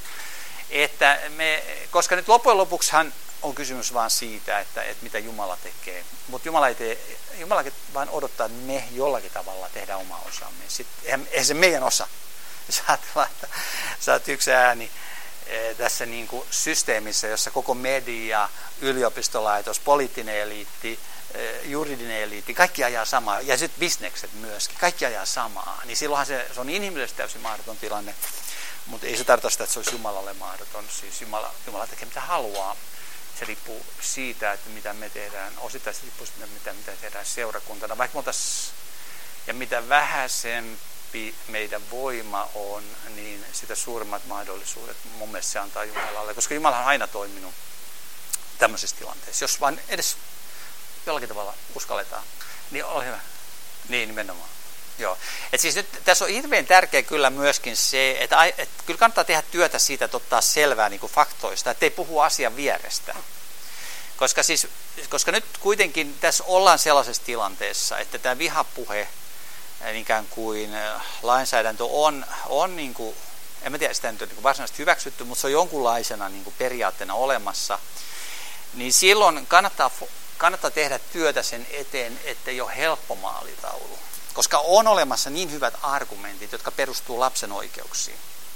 Koska nyt loppujen lopuksihan on kysymys vaan siitä, että mitä Jumala tekee. Mutta Jumala vaan odottaa, että me jollakin tavalla tehdään oma osamme. Eihän se meidän osa. Saat sä oot yksi ääni tässä niin kuin systeemissä, jossa koko media, yliopistolaitos, poliittinen eliitti, juridinen eliitti, kaikki ajaa samaa. Ja sitten bisnekset myöskin, kaikki ajaa samaa. Niin silloinhan se on inhimillisesti täysin mahdoton tilanne. Mutta ei se tarkoita sitä, että se olisi Jumalalle mahdoton. Siis Jumala tekee mitä haluaa. Se riippuu siitä, että mitä me tehdään. Osittain se riippuu siitä, mitä tehdään seurakuntana. Vaikka ja mitä vähäisempi meidän voima on, niin sitä suuremmat mahdollisuudet mun mielestä se antaa Jumalalle. Koska Jumala on aina toiminut tämmöisessä tilanteessa. Jos vaan edes jollakin tavalla uskalletaan, niin ole hyvä. Niin, nimenomaan. Joo. Et siis nyt tässä on hirveän tärkeä kyllä myöskin se, että kyllä kannattaa tehdä työtä siitä, että ottaa selvää niin kuin faktoista, ettei puhu asian vierestä. Koska nyt kuitenkin tässä ollaan sellaisessa tilanteessa, että tämä vihapuhe, ikään kuin lainsäädäntö on niin kuin, en mä tiedä, sitä nyt on niin varsinaisesti hyväksytty, mutta se on jonkunlaisena niin kuin periaatteena olemassa, niin silloin kannattaa tehdä työtä sen eteen, ettei ole helppo maalitaulu. Koska on olemassa niin hyvät argumentit, jotka perustuu lapsen oikeuksiin,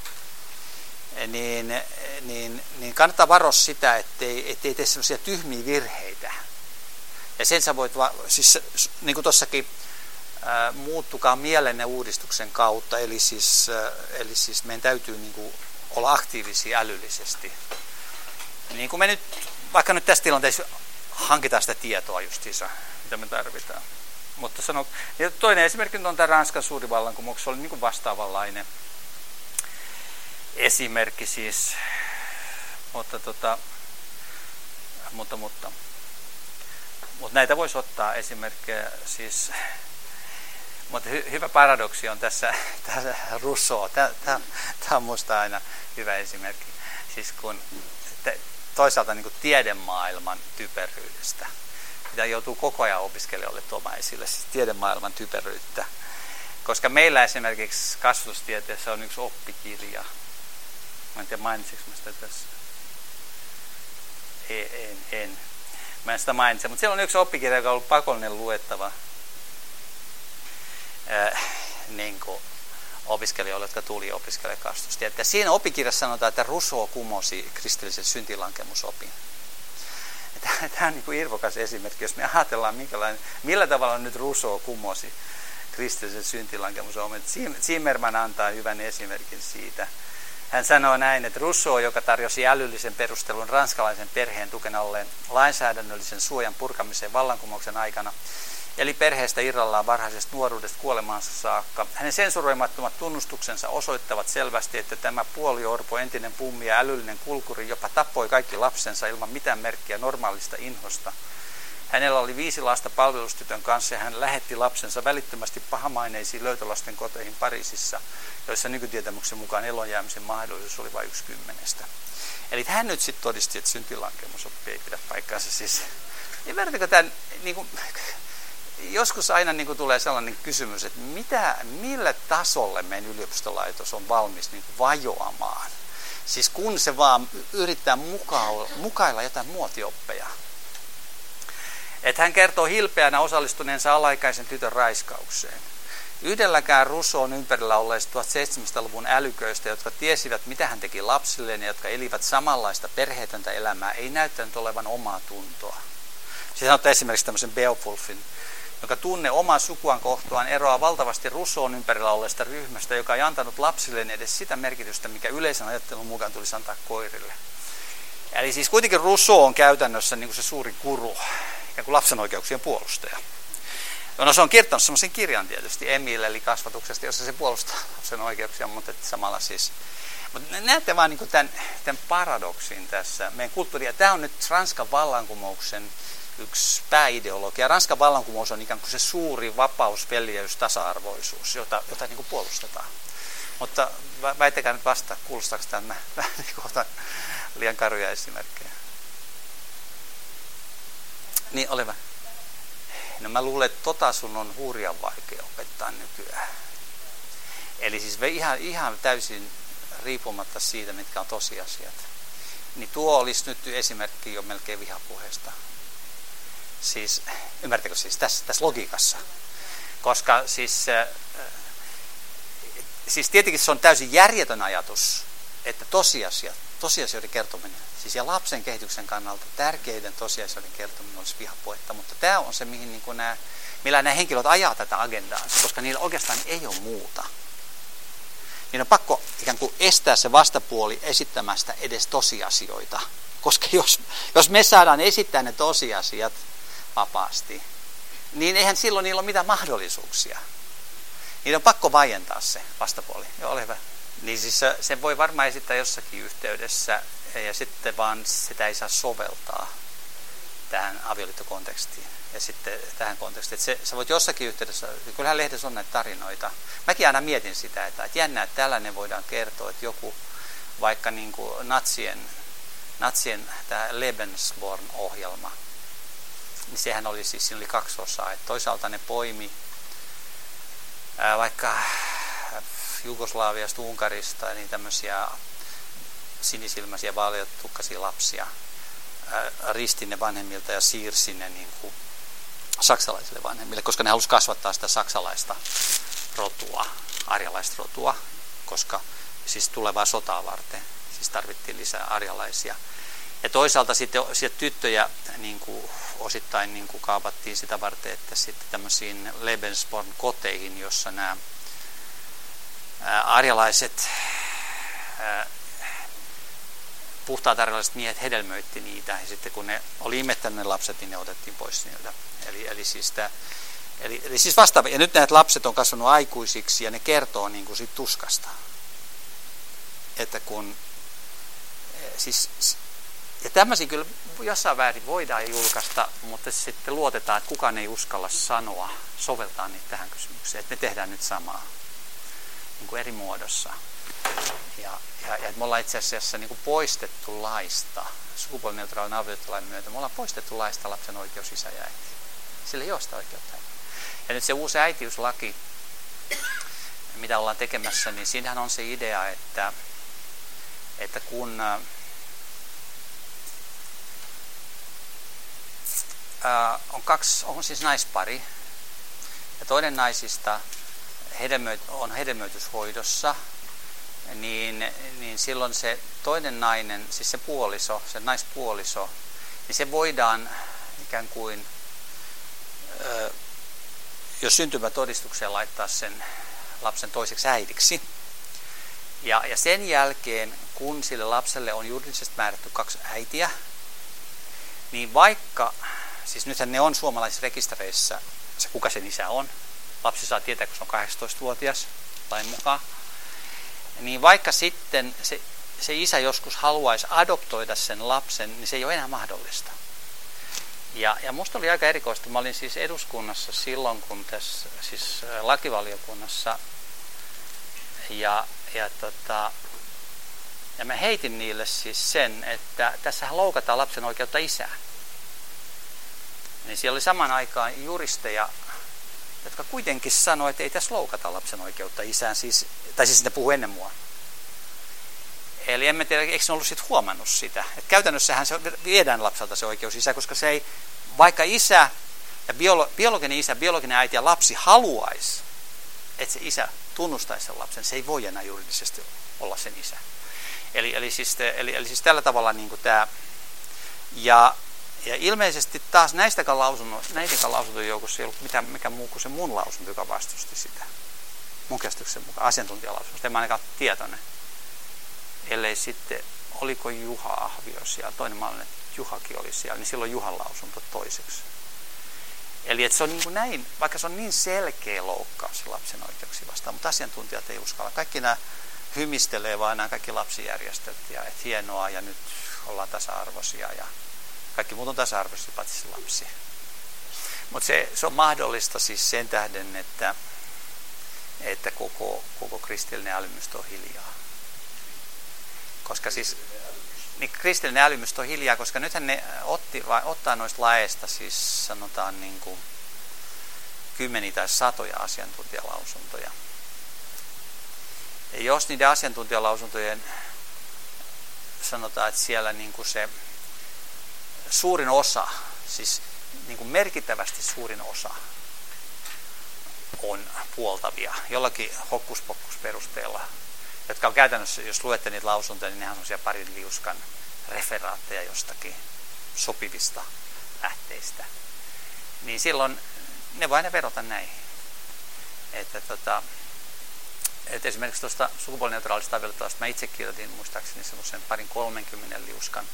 niin kannattaa varoa sitä, ettei tee sellaisia tyhmiä virheitä. Ja sen sä voit, siis niin kuin tuossakin, muuttukaa mielenne uudistuksen kautta, eli siis meidän täytyy niin kuin olla aktiivisia älyllisesti. Niin kuin me nyt, vaikka nyt tässä tilanteessa hankitaan sitä tietoa justiinsa, mitä me tarvitaan. Mutta ja toinen esimerkki on tämä Ranskan suuri vallankumous, se oli niin kuin vastaavanlainen esimerkki siis, mutta näitä voisi ottaa esimerkkejä siis, mutta hyvä paradoksi on tässä Rousseau, tämä on minusta aina hyvä esimerkki, siis kun toisaalta niin kuin tiedemaailman typeryydestä, mitä joutuu koko ajan opiskelijoille tuomaan esille, siis tiedemaailman typeryyttä. Koska meillä esimerkiksi kasvatustieteessä on yksi oppikirja. Mä en tiedä, mainitsinko mä sitä tässä? En. Mä en sitä mainitse, mutta siellä on yksi oppikirja, joka on ollut pakollinen luettava niin kuin opiskelijoille, jotka tuli opiskelemaan kasvatustieteessä. Siinä oppikirjassa sanotaan, että Rousseau kumosi kristillisen syntilankemusopin. Tämä on niin kuin irvokas esimerkki, jos me ajatellaan, millä tavalla nyt Rousseau kumosi kristillisen syntilankemusopin. Zimmermann antaa hyvän esimerkin siitä. Hän sanoo näin, että Rousseau, joka tarjosi älyllisen perustelun ranskalaisen perheen tukena olleen lainsäädännöllisen suojan purkamiseen vallankumouksen aikana, eli perheestä irrallaan varhaisesta nuoruudesta kuolemaansa saakka. Hänen sensuroimattomat tunnustuksensa osoittavat selvästi, että tämä puoliorpo, entinen pummi ja älyllinen kulkuri jopa tappoi kaikki lapsensa ilman mitään merkkiä normaalista inhosta. Hänellä oli 5 lasta palvelustytön kanssa ja hän lähetti lapsensa välittömästi pahamaineisiin löytölasten koteihin Pariisissa, joissa nykytietämyksen mukaan elonjäämisen mahdollisuus oli vain 1/10. Eli hän nyt sitten todisti, että syntilankemusoppi ei pidä paikkaansa. Siis, niin verratako tämä, niin kuin, joskus aina niin kuin tulee sellainen kysymys, että millä tasolle meidän yliopistolaitos on valmis niin kuin vajoamaan. Siis kun se vaan yrittää mukailla jotain muotioppeja. Että hän kertoo hilpeänä osallistuneensa alaikäisen tytön raiskaukseen. Yhdelläkään Rousseaun ympärillä olleista 1700-luvun älyköistä, jotka tiesivät, mitä hän teki lapsilleen ja jotka elivät samanlaista perheetöntä elämää, ei näyttänyt olevan omaa tuntoa. Se sanottaa esimerkiksi tämmöisen Beowulfin, joka tunne omaa sukuaan kohtaan eroaa valtavasti Rousseaun ympärillä olleesta ryhmästä, joka ei antanut lapsilleen edes sitä merkitystä, mikä yleisen ajattelun mukaan tulisi antaa koirille. Eli siis kuitenkin Rousseau on käytännössä niin kuin se suuri guru, ikään kuin lapsen oikeuksien puolustaja. No se on kirjoittanut semmoisen kirjan tietysti Emille, eli kasvatuksesta, jossa se puolustaa lapsen oikeuksia, mutta samalla siis. Mutta näette vaan niin tämän paradoksin tässä meidän kulttuuria. Tämä on nyt Ranskan vallankumouksen yksi pääideologia. Ranskan vallankumous on ikään kuin se suuri vapaus, veljeys, tasa-arvoisuus, jota niin kuin puolustetaan. Mutta väittäkää nyt vasta, kuulostaako tämä vähän niin kuin otan liian karuja esimerkkejä. Niin, ole hyvä. No mä luulen, että sun on hurjan vaikea opettaa nykyään. Eli siis ihan täysin riippumatta siitä, mitkä on tosiasiat. Niin tuo olisi nyt esimerkki jo melkein vihapuheesta. Siis, ymmärtäkö siis tässä logiikassa? Koska siis tietenkin se on täysin järjetön ajatus, että tosiasioiden kertominen, siis ja lapsen kehityksen kannalta tärkeiden tosiasioiden kertominen olisi vihapuhetta, mutta tämä on se, mihin niin kuin millä nämä henkilöt ajaa tätä agendaa, koska niillä oikeastaan ei ole muuta. Niin on pakko ikään kuin estää se vastapuoli esittämästä edes tosiasioita, koska jos me saadaan esittää ne tosiasiat vapaasti, niin eihän silloin niillä ole mitään mahdollisuuksia. Niiden on pakko vaientaa se vastapuoli. Joo, ole hyvä. Niin siis se voi varmaan esittää jossakin yhteydessä, ja sitten vaan sitä ei saa soveltaa tähän avioliittokontekstiin ja sitten tähän kontekstiin. Että sä voit jossakin yhteydessä, kyllähän lehdessä on näitä tarinoita. Mäkin aina mietin sitä, että jännä, että tällainen voidaan kertoa, että joku vaikka niin kuin natsien tämä Lebensborn-ohjelma, niin sehän oli siis, siinä oli 2 osaa. Että toisaalta ne poimi vaikka Jugoslaviasta, Unkarista, niin tämmöisiä sinisilmäisiä, vaaleatukkaisia lapsia, ristin ne vanhemmilta ja siirsi ne niin kuin saksalaisille vanhemmille, koska ne halusi kasvattaa sitä saksalaista rotua, arjalaista rotua, koska siis tulevaa sotaa varten siis tarvittiin lisää arjalaisia. Ja toisaalta sitten tyttöjä niin kuin osittain niin kuin kaapattiin sitä varten, että sitten tämmöisiin Lebensborn-koteihin, jossa nämä arjalaiset puhtaat arjalaiset miehet hedelmöitti niitä, ja sitten kun ne oli imettänyt ne lapset, niin ne otettiin pois niiltä. Eli siis vastaava. Ja nyt näitä lapset on kasvanut aikuisiksi, ja ne kertoo niin kuin siitä tuskasta. Että kun, siis, ja tämmöisiä kyllä jossain väärin voidaan julkaista, mutta sitten luotetaan, että kukaan ei uskalla sanoa, soveltaa niitä tähän kysymykseen, että me tehdään nyt samaa, niin kuin eri muodossa. Ja me ollaan itse asiassa niin kuin poistettu laista, sukupuolineutraalin avioliittolain myötä, me ollaan poistettu laista lapsen oikeus isä ja äiti. Sillä ei ole sitä oikeutta. Ja nyt se uusi äitiyslaki, mitä ollaan tekemässä, niin siinähän on se idea, että kun on siis naispari, ja toinen naisista on hedelmöityshoidossa, niin silloin se toinen nainen, siis se puoliso, se naispuoliso, niin se voidaan ikään kuin, jos syntymätodistukseen laittaa sen lapsen toiseksi äidiksi. Ja sen jälkeen, kun sille lapselle on juridisesti määrätty 2 äitiä, niin vaikka, siis nythän ne on suomalaisissa rekistereissä, se kuka sen isä on, lapsi saa tietää, kun se on 18-vuotias lain mukaan, niin vaikka sitten se isä joskus haluaisi adoptoida sen lapsen, niin se ei ole enää mahdollista. Ja musta oli aika erikoista. Mä olin siis eduskunnassa silloin, kun tässä, siis lakivaliokunnassa, ja mä heitin niille siis sen, että tässähän loukataan lapsen oikeutta isään. Niin siellä oli saman aikaan juristeja, jotka kuitenkin sanoi, että ei tässä loukata lapsen oikeutta isään, tai siis ne puhuu ennen mua. Eli en tiedä, eikö ne ollut sitten huomannut sitä. Että käytännössähän se viedään lapselta se oikeus isä, koska se ei, vaikka isä ja biologinen äiti ja lapsi haluaisi, että se isä tunnustaisi sen lapsen, se ei voi enää juridisesti olla sen isä. Eli siis tällä tavalla niin kuin tämä, ja ilmeisesti taas näistäkään lausuntojen joukossa ei ollut mikä muu kuin se mun lausunto, joka vastusti sitä. Mun käsityksen mukaan, asiantuntijalausunnosta, en mä ainakaan tietoinen. Ellei sitten, oliko Juha Ahvio siellä, toinen mahdollinen, että Juhakin oli siellä, niin silloin Juhan lausunto toiseksi. Eli että se on niin kuin näin, vaikka se on niin selkeä loukkaus lapsen oikeuksia vastaan, mutta asiantuntijat ei uskalla. Kaikki nämä hymistelee vaan nämä kaikki lapsijärjestöt ja että hienoa ja nyt ollaan tasa-arvoisia ja kaikki muut on tasa-arvoisia paitsi lapsi. Mutta se on mahdollista siis sen tähden, että koko kristillinen älymystö on hiljaa. Koska siis niin kristillinen älymystö on hiljaa, koska nythän ne ottaa noista laeista siis sanotaan niin kuin 10 tai 100 asiantuntijalausuntoja. Ja jos niiden asiantuntijalausuntojen sanotaan, että siellä niin kuin se suurin osa, siis niin kuin merkittävästi suurin osa on puoltavia, jollakin hokkuspokkusperusteella, jotka on käytännössä, jos luette niitä lausuntoja, niin nehän on semmoisia parin liuskan referaatteja jostakin sopivista lähteistä. Niin silloin ne voi aina verota näihin. Että esimerkiksi tuosta sukupuolineutraalista avioliitosta mä itse kirjoitin muistaakseni semmoisen 30 liuskan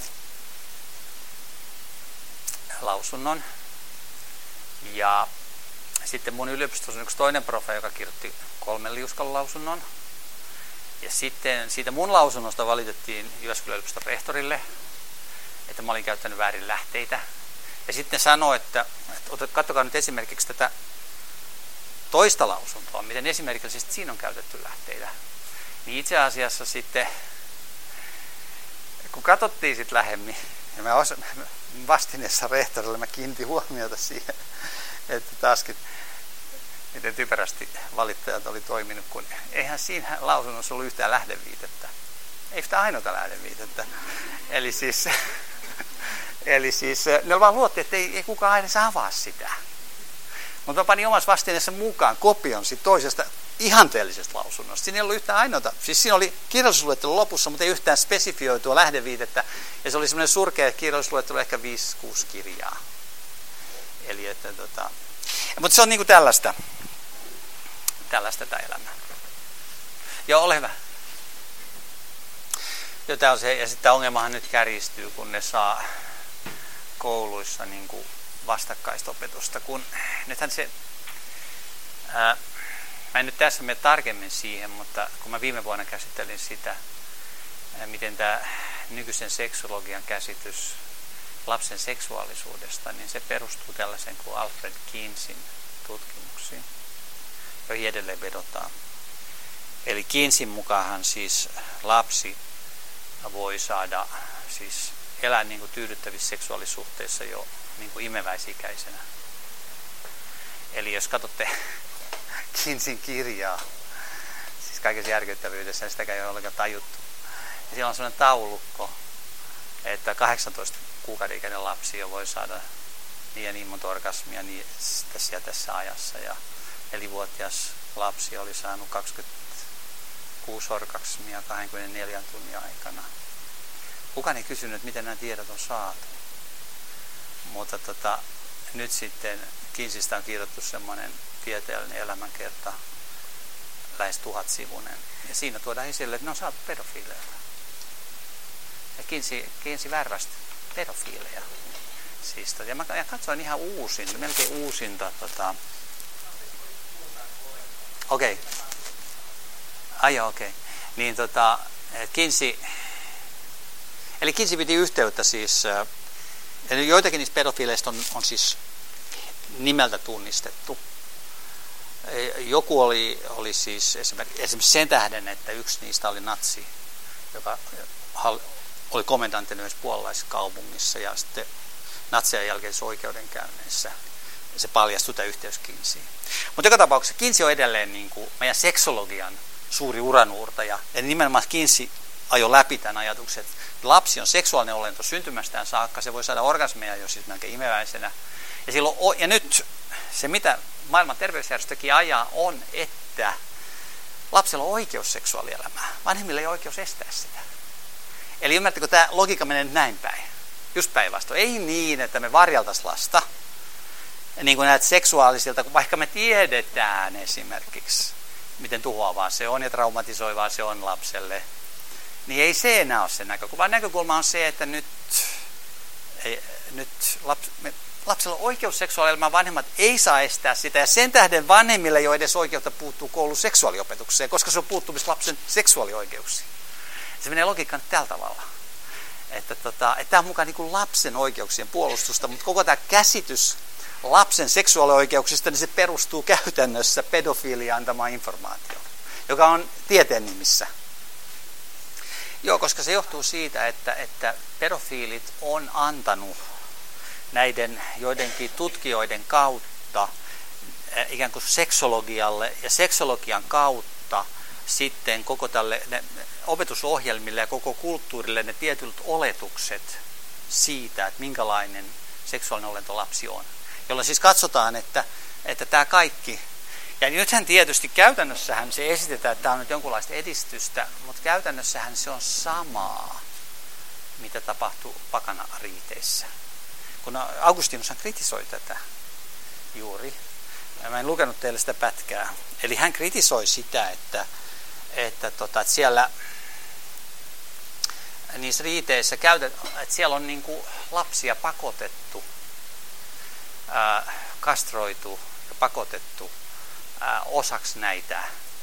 lausunnon. Ja sitten mun yliopistossa on yksi toinen profa, joka kirjoitti 3 liuskan lausunnon. Ja sitten siitä mun lausunnosta valitettiin Jyväskylän yliopiston rehtorille, että mä olin käyttänyt väärin lähteitä. Ja sitten sanoi, että katsokaa nyt esimerkiksi tätä toista lausuntoa, miten esimerkiksi siinä on käytetty lähteitä. Niin itse asiassa sitten, kun katsottiin sitten lähemmin, ja mä vastineessa rehtorille mä kiinnitin huomiota siihen, että taaskin miten typerästi valittajat oli toiminut, kun eihän siinä lausunnossa ollut yhtään lähdeviitettä. Ei yhtään ainoata lähdeviitettä. Eli siis ne vaan luotti, että ei kukaan edes avaa sitä. Mutta mä panin omassa vastineessa mukaan kopion siitä toisesta ihanteellisesta lausunnosta. Siinä ei ollut yhtään ainoata. Siis siinä oli kirjallisuusluettelo lopussa, mutta ei yhtään spesifioitua lähdeviitettä. Ja se oli semmoinen surkea kirjallisuusluettelo, ehkä 5-6 kirjaa. Eli että mutta se on niinku tällaista tämä elämä. Joo, ole hyvä. Ja tämä on se, ja sitten ongelmahan nyt kärjistyy, kun ne saa kouluissa niin kuin vastakkaista opetusta. Kun nythän se, mä en nyt tässä mene tarkemmin siihen, mutta kun mä viime vuonna käsittelin sitä, miten tämä nykyisen seksologian käsitys lapsen seksuaalisuudesta, niin se perustuu tällaisen kuin Alfred Kinsin tutkimuksiin, joihin edelleen vedotaan. Eli Kinsin mukaanhan siis lapsi voi saada siis elää niin kuin tyydyttävissä seksuaalisuhteissa jo niin kuin imeväisikäisenä. Eli jos katsotte Kinsin kirjaa, siis kaikessa järkyttävyydessä, sitäkään ei ole ollenkaan tajuttu, niin siellä on sellainen taulukko, että 18 kuukauden ikäinen lapsi jo voi saada niin ja niin monta orgasmia niin tässä ja tässä ajassa. Ja 4-vuotias lapsi oli saanut 26 orgasmia 24 tunnin aikana. Kukaan ei kysynyt, miten nämä tiedot on saatu. Mutta nyt sitten Kinsistä on kirjoitettu semmoinen tieteellinen elämänkerta, lähes 1000-sivuinen. Ja siinä tuodaan esille, että ne on saatu pedofiileilta. Ja Kinsi värvästi pedofiileja. Siis, ja mä katsoin ihan melkein uusinta. Okei. Okei. Niin eli Kinsi piti yhteyttä siis, eli joitakin niistä pedofiileista on siis nimeltä tunnistettu. Joku oli siis esimerkiksi sen tähden, että yksi niistä oli natsi, joka oli komendanttina myös puolalaiskaupungissa ja sitten natsien jälkeisissä oikeudenkäynneissä. Ja se paljastui tämä yhteys Kinsiin. Mutta joka tapauksessa Kinsi on edelleen niin kuin meidän seksologian suuri uranuurtaja. Ja nimenomaan Kinsi ajoi läpi tämän ajatuksen, että lapsi on seksuaalinen olento syntymästään saakka. Se voi saada orgasmeja jo siis melkein imeväisenä. Ja nyt se, mitä maailman terveysjärjestökin ajaa, on, että lapsella on oikeus seksuaalielämään. Vanhemmilla ei ole oikeus estää sitä. Eli ymmärrättekö, tämä logiikka menee näin päin? Just päinvastoin. Ei niin, että me varjeltaisiin lasta niin kuin näitä seksuaalisilta, vaikka me tiedetään esimerkiksi, miten tuhoavaa se on ja traumatisoivaa se on lapselle. Niin ei se enää ole se näkökulma. Näkökulma on se, että nyt lapsella on oikeus seksuaalielämään, vanhemmat ei saa estää sitä. Ja sen tähden vanhemmille ei ole edes oikeutta puuttua koulun seksuaaliopetukseen, koska se on puuttumista lapsen seksuaalioikeuksiin. Se menee logiikkaan tällä tavalla. Että tämä on mukaan niin kuin lapsen oikeuksien puolustusta, mutta koko tämä käsitys lapsen seksuaalioikeuksista, niin se perustuu käytännössä pedofiilian antamaan informaatioon, joka on tieteen nimissä. Joo, koska se johtuu siitä, että pedofiilit on antanut näiden joidenkin tutkijoiden kautta ikään kuin seksologialle ja seksologian kautta sitten koko tälle opetusohjelmille ja koko kulttuurille ne tietyt oletukset siitä, että minkälainen seksuaalinen olento lapsi on. Jolloin siis katsotaan, että tämä kaikki, ja nythän tietysti käytännössähän se esitetään, että tämä on nyt jonkunlaista edistystä, mutta käytännössähän se on samaa, mitä tapahtuu pakanariiteissä. Kun Augustinushan kritisoi tätä juuri, mä en lukenut teille sitä pätkää, eli hän kritisoi sitä, että siellä niissä riiteissä että siellä on niin kuin lapsia pakotettu, kastroitu ja pakotettu osaksi näitä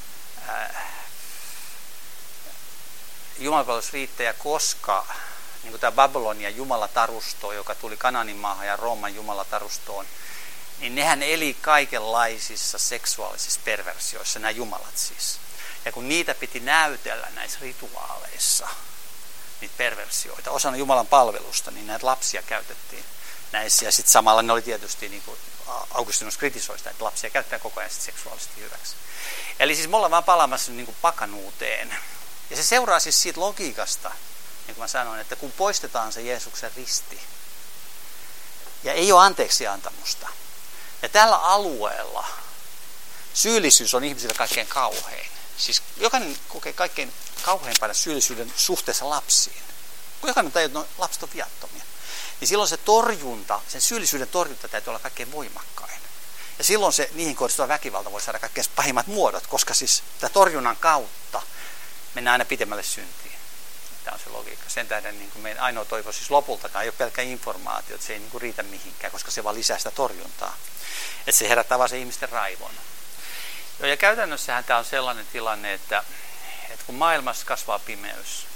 jumalanpalvelusriittejä, koska niin kuin tämä Babylonian jumalatarusto, joka tuli Kanaanin maahan ja Rooman jumalatarustoon, niin nehän eli kaikenlaisissa seksuaalisissa perversioissa, nämä jumalat siis. Ja kun niitä piti näytellä näissä rituaaleissa, niitä perversioita, osana Jumalan palvelusta, niin näitä lapsia käytettiin näissä. Ja sitten samalla ne oli tietysti, niin kuin Augustinus kritisoi sitä, että lapsia käyttää koko ajan seksuaalisesti hyväksi. Eli siis me ollaan vaan palaamassa niin kuin pakanuuteen. Ja se seuraa siis siitä logiikasta, niin kuin mä sanoin, että kun poistetaan se Jeesuksen risti, ja ei ole anteeksiantamusta, ja tällä alueella syyllisyys on ihmisille kaikkein kauhein. Siis jokainen kokee kaikkein kauheimpana syyllisyyden suhteessa lapsiin. Kun jokainen tajuu, että lapset on viattomia, niin silloin se torjunta, sen syyllisyyden torjunta täytyy olla kaikkein voimakkain. Ja silloin se niihin kohdistuva väkivalta voi saada kaikkein pahimmat muodot, koska siis tämä torjunnan kautta mennään aina pitemmälle syntiin. Tämä on se logiikka. Sen tähden niin meidän ainoa toivo siis lopultakaan ei ole pelkkä informaatio, että se ei niin riitä mihinkään, koska se vaan lisää sitä torjuntaa. Että se herättää vaan se ihmisten raivon. Ja käytännössähän tämä on sellainen tilanne, että kun maailmassa kasvaa pimeys,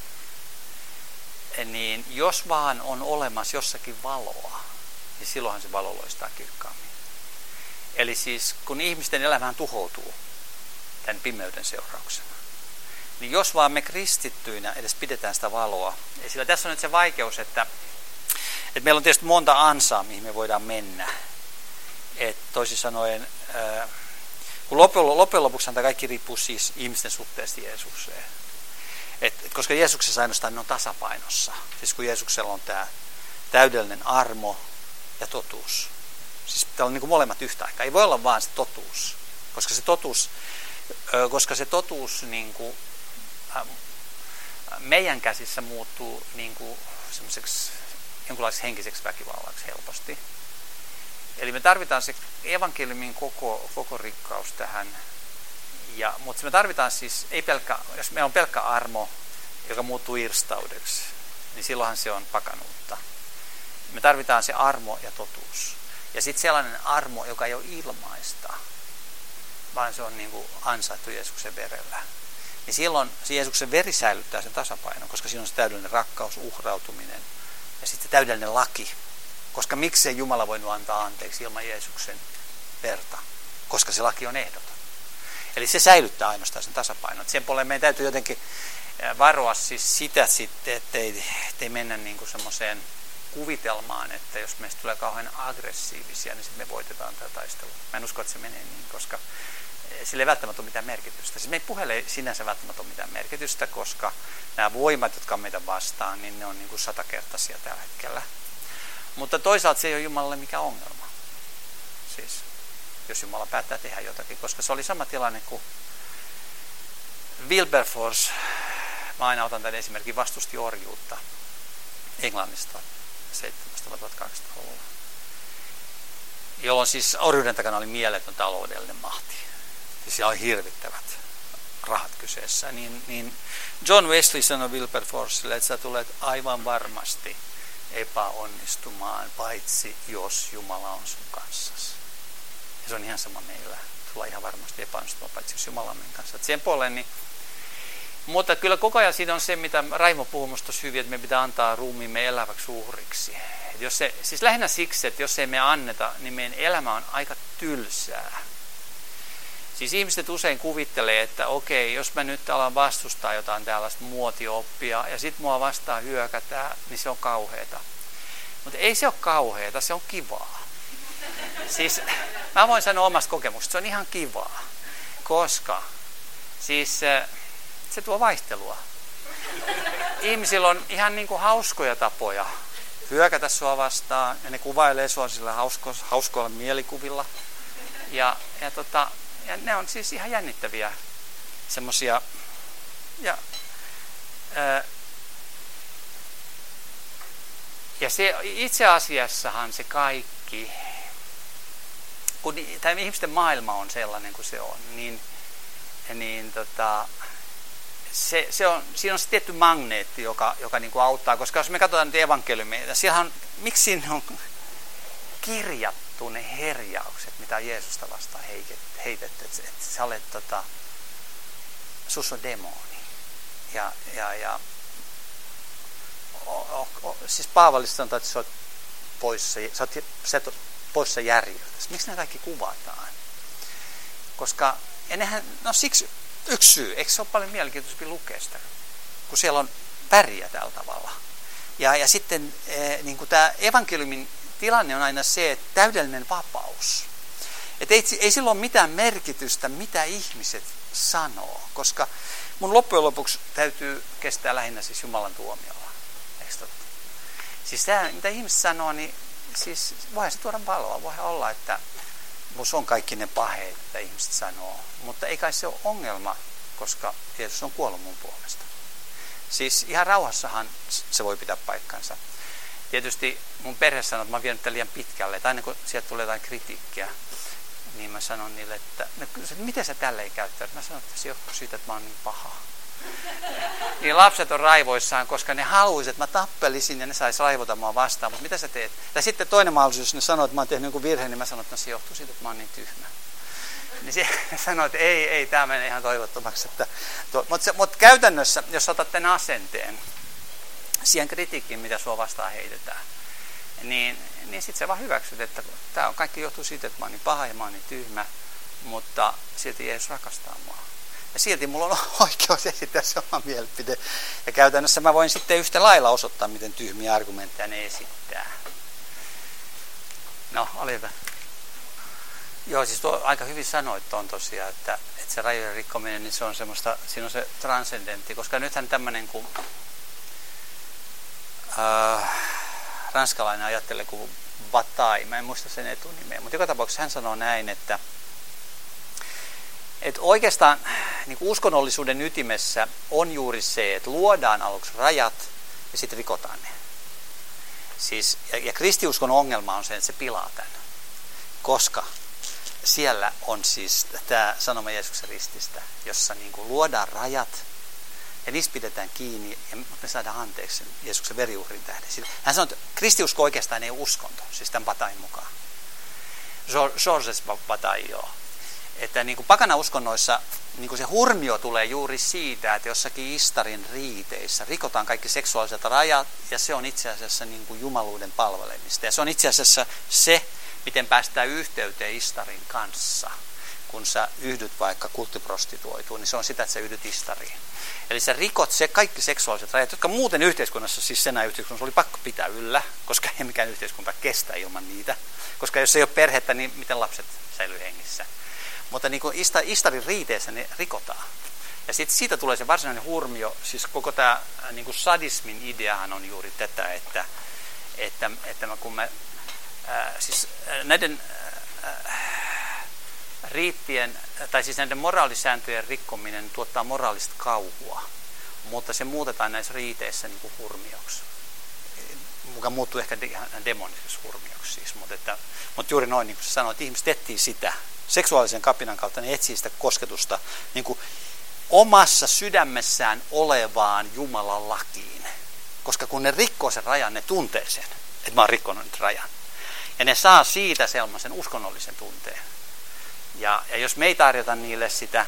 niin jos vaan on olemassa jossakin valoa, niin silloinhan se valo loistaa kirkkaammin. Eli siis kun ihmisten elämään tuhoutuu tämän pimeyden seurauksena, niin jos vaan me kristittyinä edes pidetään sitä valoa, ja sillä tässä on nyt se vaikeus, että meillä on tietysti monta ansaa, mihin me voidaan mennä. Että toisin sanoen, kun loppujen lopuksi tämä kaikki riippuu siis ihmisten suhteesta Jeesukseen. Koska Jeesuksessa ainoastaan ne on tasapainossa. Siis kun Jeesuksella on tämä täydellinen armo ja totuus. Siis täällä on niin kuin molemmat yhtä aikaa. Ei voi olla vaan se totuus. Koska se totuus niin kuin, meidän käsissä muuttuu niin kuin semmoiseksi jonkunlaiseksi henkiseksi väkivallaksi helposti. Eli me tarvitaan se evankeliumin koko rikkaus tähän. Mutta me tarvitaan siis, jos meillä on pelkkä armo, joka muuttuu irstaudeksi, niin silloinhan se on pakanuutta. Me tarvitaan se armo ja totuus. Ja sitten sellainen armo, joka ei ole ilmaista, vaan se on niin kuin ansaittu Jeesuksen verellä. Niin silloin se Jeesuksen veri säilyttää sen tasapainon, koska siinä on se täydellinen rakkaus, uhrautuminen ja sitten se täydellinen laki. Koska miksei Jumala voinut antaa anteeksi ilman Jeesuksen verta? Koska se laki on ehdoton. Eli se säilyttää ainoastaan sen tasapainon. Sen puolelle meidän täytyy jotenkin varoa siis sitä sitten, ettei mennä niin kuin semmoiseen kuvitelmaan, että jos meistä tulee kauhean aggressiivisia, niin sitten me voitetaan tätä taistelua. Mä en usko, että se menee niin, koska sillä ei välttämättä ole mitään merkitystä. Siis meidän puheelle ei sinänsä välttämättä ole mitään merkitystä, koska nämä voimat, jotka on meitä vastaan, niin ne on niin kuin 100-kertaisia tällä hetkellä. Mutta toisaalta se ei ole Jumalalle mikään ongelma. Siis, jos Jumala päättää tehdä jotakin, koska se oli sama tilanne kuin Wilberforce, mä aina otan tämän esimerkin, vastusti orjuutta Englannista 1700-1800-luvulla, jolloin siis orjuuden takana oli mieletön taloudellinen mahti. Ja siellä oli hirvittävät rahat kyseessä. Niin John Wesley sanoi Wilberforcelle, että sä tulet aivan varmasti epäonnistumaan, paitsi jos Jumala on sun kanssasi. Ja se on ihan sama meillä. Sulla ihan varmasti epäonnistumaan, paitsi jos Jumala on meidän kanssa. Et sen puoleen, niin, mutta kyllä koko ajan siinä on se, mitä Raimo puhui musta hyvin, että me pitää antaa ruumiimme eläväksi uhriksi. Siis lähinnä siksi, että jos ei me anneta, niin meidän elämä on aika tylsää. Siis ihmiset usein kuvittelee, että okei, jos mä nyt alan vastustaa jotain tällaista muotioppia ja sit mua vastaan hyökätään, niin se on kauheata. Mutta ei se ole kauheata, se on kivaa. Siis mä voin sanoa omasta kokemuksesta, se on ihan kivaa, koska siis se tuo vaihtelua. Ihmisillä on ihan niin kuin hauskoja tapoja hyökätä sua vastaan ja ne kuvailee sua sillä hauskoilla mielikuvilla. Ja ne on siis ihan jännittäviä semmosia. Ja se itse asiassahan se kaikki, kun tämä ihmisten maailma on sellainen kuin se on, niin siinä on se tietty magneetti, joka niin kuin auttaa, koska jos me katsotaan nyt evankeliumia, miksi siinä on kirjattu ne herjaukset, mitä Jeesusta vastaan heitetty, että sä olet, sus on demoni. Siis Paavallista sanotaan, että sä oot poissa järjyydestä. Miksi nämä kaikki kuvataan? Koska, siksi yksi syy, eikö se ole paljon mielenkiintoisempi lukea sitä, kun siellä on väriä tällä tavalla. Ja sitten niin kuin tämä evankeliumin tilanne on aina se, että täydellinen vapaus. Että ei sillä ole mitään merkitystä, mitä ihmiset sanoo, koska mun loppujen lopuksi täytyy kestää lähinnä siis Jumalan tuomiolla. Eikö totta? Siis tämä, mitä ihmiset sanoo, niin siis voihan se tuoda valoa. Voihan olla, että minussa on kaikki ne paheet, mitä ihmiset sanoo. Mutta ei kai se ole ongelma, koska Jeesus on kuollut mun puolesta. Siis ihan rauhassahan se voi pitää paikkansa. Tietysti mun perhe sanoo, että mä oon vienyt tämän liian pitkälle. Että aina kun sieltä tulee jotain kritiikkiä, niin mä sanon niille, että miten sä tälleen käyttäydyt? Mä sanon, että se johtuu siitä, että mä oon niin paha. Niin lapset on raivoissaan, koska ne haluaisivat, että mä tappelisin ja ne sais raivota mua vastaan. Mutta mitä sä teet? Ja sitten toinen mahdollisuus, jos ne sanoo, että mä oon tehnyt jonkun virheen, niin mä sanon, että se johtuu siitä, että mä oon niin tyhmä. Niin se sanoo, että ei, tämä menee ihan toivottomaksi. Mutta käytännössä, jos otat tämän asenteen siihen kritiikkiin, mitä sua vastaan heitetään, niin sitten sä vaan hyväksyt, että tämä kaikki johtuu siitä, että mä oon niin paha ja mä oon niin tyhmä, mutta silti Jeesus rakastaa mua. Ja silti mulla on oikeus esittää se oma mielipide. Ja käytännössä mä voin sitten yhtä lailla osoittaa, miten tyhmiä argumentteja ne esittää. No, oli hyvä. Joo, siis tuo aika hyvin sanoit on tosiaan, että se rajojen rikkominen, niin se on semmoista, siinä on se transcendentti, koska nythän tämmöinen kuin ranskalainen ajattelee kuin Bataille, mä en muista sen etunimeä, mutta joka tapauksessa hän sanoo näin, että oikeastaan niin kuin uskonnollisuuden ytimessä on juuri se, että luodaan aluksi rajat ja sitten rikotaan ne. Siis, ja kristiuskon ongelma on se, että se pilaa tämän, koska siellä on siis tämä sanoma Jeesuksen rististä, jossa niin kuin luodaan rajat ja niistä pidetään kiinni ja me saadaan anteeksi Jeesuksen veriuhrin tähden. Hän sanoo, että kristiusko oikeastaan ei ole uskonto, siis tämän Bataille mukaan. Georges Bataille, joo. Että niin kuin pakanauskonnoissa niin kuin se hurmio tulee juuri siitä, että jossakin Istarin riiteissä rikotaan kaikki seksuaaliset rajat ja se on itse asiassa niin kuin jumaluuden palvelemista. Ja se on itse asiassa se, miten päästään yhteyteen Istarin kanssa. Kun sä yhdyt vaikka kulttiprostituoituun, niin se on sitä, että sä yhdyt Istariin. Eli sä rikot se kaikki seksuaaliset rajat, jotka muuten yhteiskunnassa, siis senä yhteiskunnassa oli pakko pitää yllä, koska ei mikään yhteiskunta kestä ilman niitä. Koska jos ei ole perhettä, niin miten lapset säilyy hengissä? Mutta niin kuin Istarin riiteessä ne rikotaan. Ja sitten siitä tulee se varsinainen hurmio, siis koko tämä niin kuin sadismin ideahan on juuri tätä, että näiden riittien, tai siis näiden moraalisääntöjen rikkominen tuottaa moraalista kauhua, mutta se muutetaan näissä riiteissä niin kuin hurmioksi. Mukaan muuttuu ehkä demoniseksi hurmioksi siis, mutta juuri noin, niin kuin sä sanoit, että ihmiset etsii sitä. Seksuaalisen kapinan kautta ne etsii sitä kosketusta niin kuin omassa sydämessään olevaan Jumalan lakiin. koska kun ne rikkoo sen rajan, ne tuntee sen, että mä oon rikkonut nyt rajan. Ja ne saa siitä sellaisen uskonnollisen tunteen. Ja jos me ei tarjota niille sitä,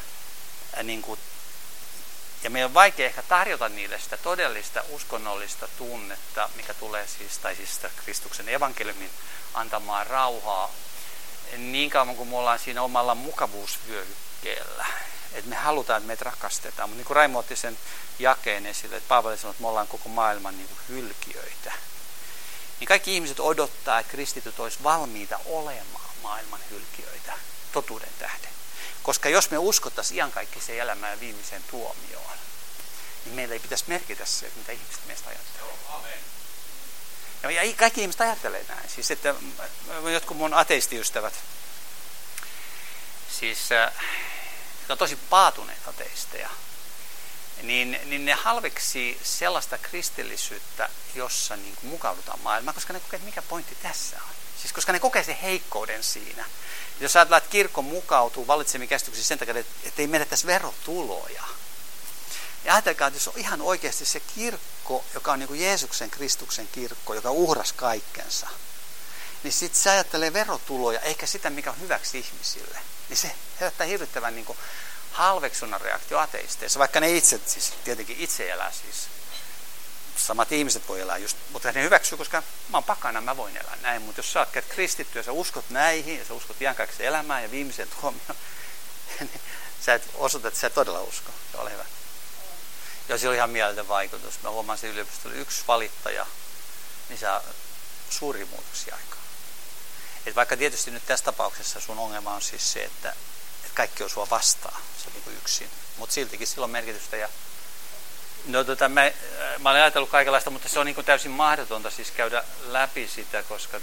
ja meidän on vaikea ehkä tarjota niille sitä todellista uskonnollista tunnetta, mikä tulee siis sitä Kristuksen evankeliumin antamaa rauhaa, niin kauan kuin me ollaan siinä omalla mukavuusvyöhykkeellä. Että me halutaan, että meitä rakastetaan. Mutta niin kuin Raimo otti sen jakeen esille, että Paavali sanoi, että me ollaan koko maailman niin kuin hylkiöitä. Niin kaikki ihmiset odottaa, että kristityt olisi valmiita olemaan maailman hylkiöitä totuuden tähden. Koska jos me uskottaisiin iankaikkiseen elämään ja viimeiseen tuomioon, niin meillä ei pitäisi merkitä se, että mitä ihmiset meistä ajattelee. Ja kaikki ihmiset ajattelee näin. Siis että jotkut mun ateistiystävät, siis on tosi paatuneet ateisteja, niin ne halveksii sellaista kristillisyyttä, jossa niin kuin mukaudutaan maailmaan, koska ne kokee, että mikä pointti tässä on. Siis koska ne kokee sen heikkouden siinä. Jos ajatellaan, että kirkko mukautuu vallitsemiin käsityksiin sen takia, että ei menettäisi verotuloja. Ja ajatelkaa, että jos on ihan oikeasti se kirkko, joka on niin kuin Jeesuksen Kristuksen kirkko, joka uhrasi kaikkensa, niin sitten se ajattelee verotuloja, eikä sitä, mikä on hyväksi ihmisille. Niin se herättää hirvittävän niin kuin halveksunnan reaktio ateisteissa, vaikka ne itse, siis tietenkin itse elää siis. Samat ihmiset voi elää just, mutta ne hyväksyy, koska mä oon pakana, mä voin elää näin. Mutta jos sä oot kristitty ja sä uskot näihin ja sä uskot iankaikkiseen elämään ja viimeiseen tuomioon, niin sä et osoita, että sä et todella usko. Ole hyvä. Ja se oli ihan mieletön vaikutus. Mä huomasin yliopistolla yksi valittaja, niin saa suuria muutoksia aikaan. Et vaikka tietysti nyt tässä tapauksessa sun ongelma on siis se, että kaikki on sua vastaan. Se on niin kuin yksin. Mutta siltikin sillä on merkitystä. Ja mä olen ajatellut kaikenlaista, mutta se on niin kuin täysin mahdotonta siis käydä läpi sitä, koska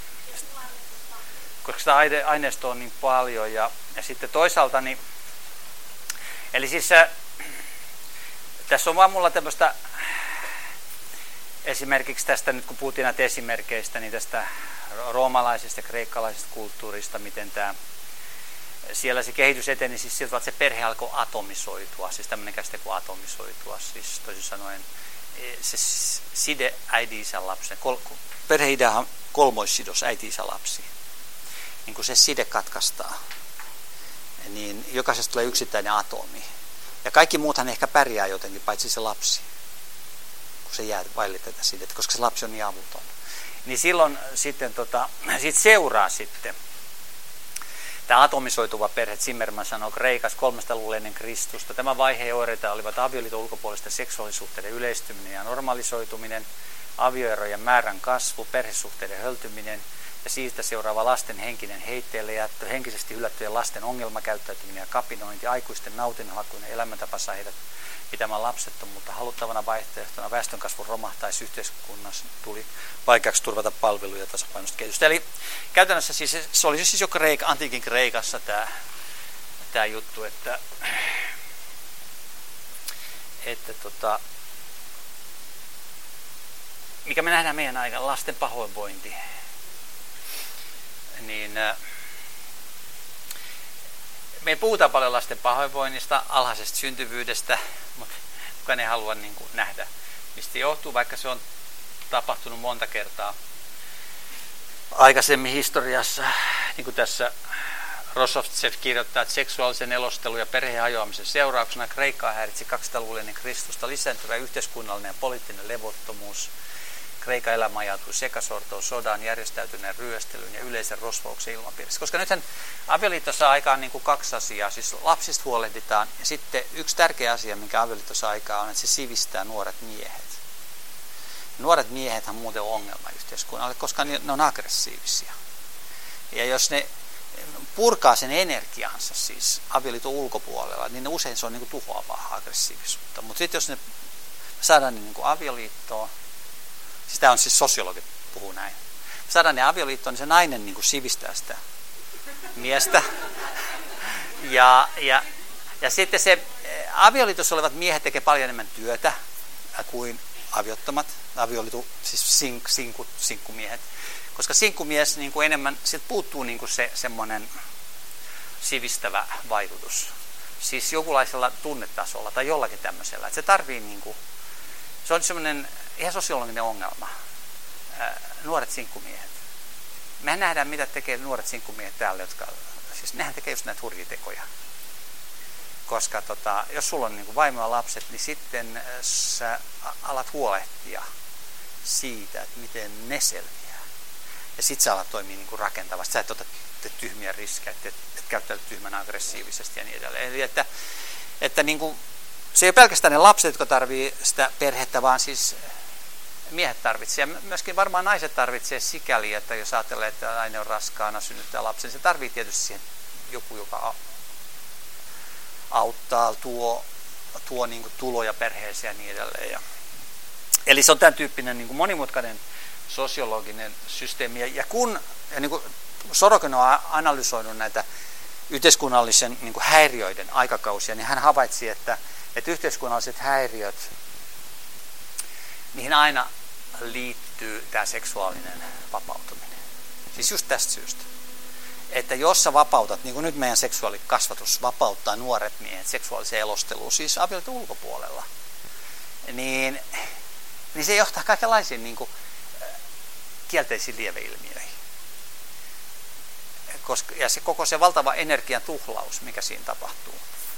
sitä aineistoa on niin paljon. Ja sitten toisaalta, niin, eli siis tässä on vaan mulla tämmöistä, esimerkiksi tästä nyt kun puhuttiin näitä esimerkkeistä, niin tästä roomalaisesta ja kreikkalaisesta kulttuurista, miten siellä se kehitys eteni siis siltä, että se perhe alkoi atomisoitua, siis tämmöinen käsite kuin atomisoitua, siis toisin sanoen se side äiti-isän lapsen, perheidea on kolmoissidos äiti-isä lapsi. Niin kun se side katkaistaan, niin jokaisesta tulee yksittäinen atomi. Ja kaikki muuthan ehkä pärjää jotenkin, paitsi se lapsi, kun se jää vaille tätä sidettä, koska se lapsi on niin avuton. Niin silloin sitten siitä seuraa sitten tämä atomisoituva perhe. Zimmerman sanoo Kreikassa 300 luvulla ennen Kristusta. Tämä vaiheen oireita olivat avioliiton ulkopuolisten seksuaalisuhteiden yleistyminen ja normalisoituminen, avioerojen määrän kasvu, perhesuhteiden höltyminen ja siitä seuraava lasten henkinen heitteelle jättö, henkisesti hylättyjen lasten ongelmakäyttäytyminen ja kapinointi, aikuisten nautinhakuinen elämäntapa sai heidät pitämään lapsettomuutta haluttavana vaihtoehtona, väestönkasvun romahtaisi yhteiskunnassa, tuli vaikeaksi turvata palveluja ja tasapainoista kehitystä. Eli käytännössä siis, se oli siis jo antiikin Kreikassa tämä juttu, että mikä me nähdään meidän aikana, lasten pahoinvointi, niin me puhutaan paljon lasten pahoinvoinnista, alhaisesta syntyvyydestä, mutta kukaan ei halua niin kuin nähdä, mistä johtuu, vaikka se on tapahtunut monta kertaa aikaisemmin historiassa. Niin kuin tässä Rosovtsev kirjoittaa, että seksuaalisen elostelun ja perheen hajoamisen seurauksena Kreikkaa häiritsi 200-luvulla ennen Kristusta lisääntyvä yhteiskunnallinen ja poliittinen levottomuus. Kreikan elämä ajautui sekasortoon, sodan, järjestäytyneen ryöstelyn ja yleisen rosvouksen ilmapiirissä. Koska nythän avioliitto saa aikaan niin kuin kaksi asiaa. Siis lapsista huolehditaan ja sitten yksi tärkeä asia, minkä avioliitto saa aikaan, on, että se sivistää nuoret miehet. Nuoret miehethän muuten on ongelma yhteiskunnalle, koska ne on aggressiivisia. Ja jos ne purkaa sen energiansa siis avioliiton ulkopuolella, niin usein se on niin kuin tuhoavaa aggressiivisuutta. Mutta sitten jos ne saadaan niin kuin avioliittoon, siis tämä on siis sosiologit puhuu näin. Saadaan ne avioliittoon, niin se nainen niin kuin sivistää sitä miestä. Ja sitten se avioliitossa olevat miehet tekee paljon enemmän työtä kuin aviottomat, siis sinkkumiehet. Koska sinkkumies niin kuin enemmän, sieltä puuttuu niin kuin se semmoinen sivistävä vaikutus. Siis jonkunlaisella tunnetasolla tai jollakin tämmöisellä. Että se tarvii niin kuin Se on semmoinen ihan sosiologinen ongelma. Nuoret sinkkumiehet. Mehän nähdään, mitä tekee nuoret sinkkumiehet täällä, jotka, siis nehän tekee just näitä hurjia tekoja. Koska jos sulla on niin kuin vaimo ja lapset, niin sitten sä alat huolehtia siitä, että miten ne selviää. Ja sit sä alat toimia niin kuin rakentavasti. Sä et ota tyhmiä riskejä, et käyttäydy tyhmän aggressiivisesti ja niin edelleen. Eli että niin kuin, se ei ole pelkästään ne lapset, jotka tarvii sitä perhettä, vaan siis miehet tarvitsee. Ja myöskin varmaan naiset tarvitsee sikäli, että jos ajattelee, että nainen on raskaana, synnyttää lapsen, se tarvitsee tietysti siihen joku, joka auttaa, tuo niin kuin tuloja perheeseen ja niin edelleen. Eli se on tämän tyyppinen niin kuin monimutkainen sosiologinen systeemi. Ja niin kuin Sorokin on analysoinut näitä yhteiskunnallisen niin kuin häiriöiden aikakausia, niin hän havaitsi, että yhteiskunnalliset häiriöt, niihin aina liittyy tämä seksuaalinen vapautuminen. Siis just tästä syystä. Että jos sä vapautat, niin kuin nyt meidän seksuaalikasvatus vapauttaa nuoret miehet seksuaaliseen elosteluun, siis avioliiton ulkopuolella, niin se johtaa kaikenlaisiin niin kuin kielteisiin lieveilmiöihin. Ja se koko se valtava energian tuhlaus, mikä siinä tapahtuu.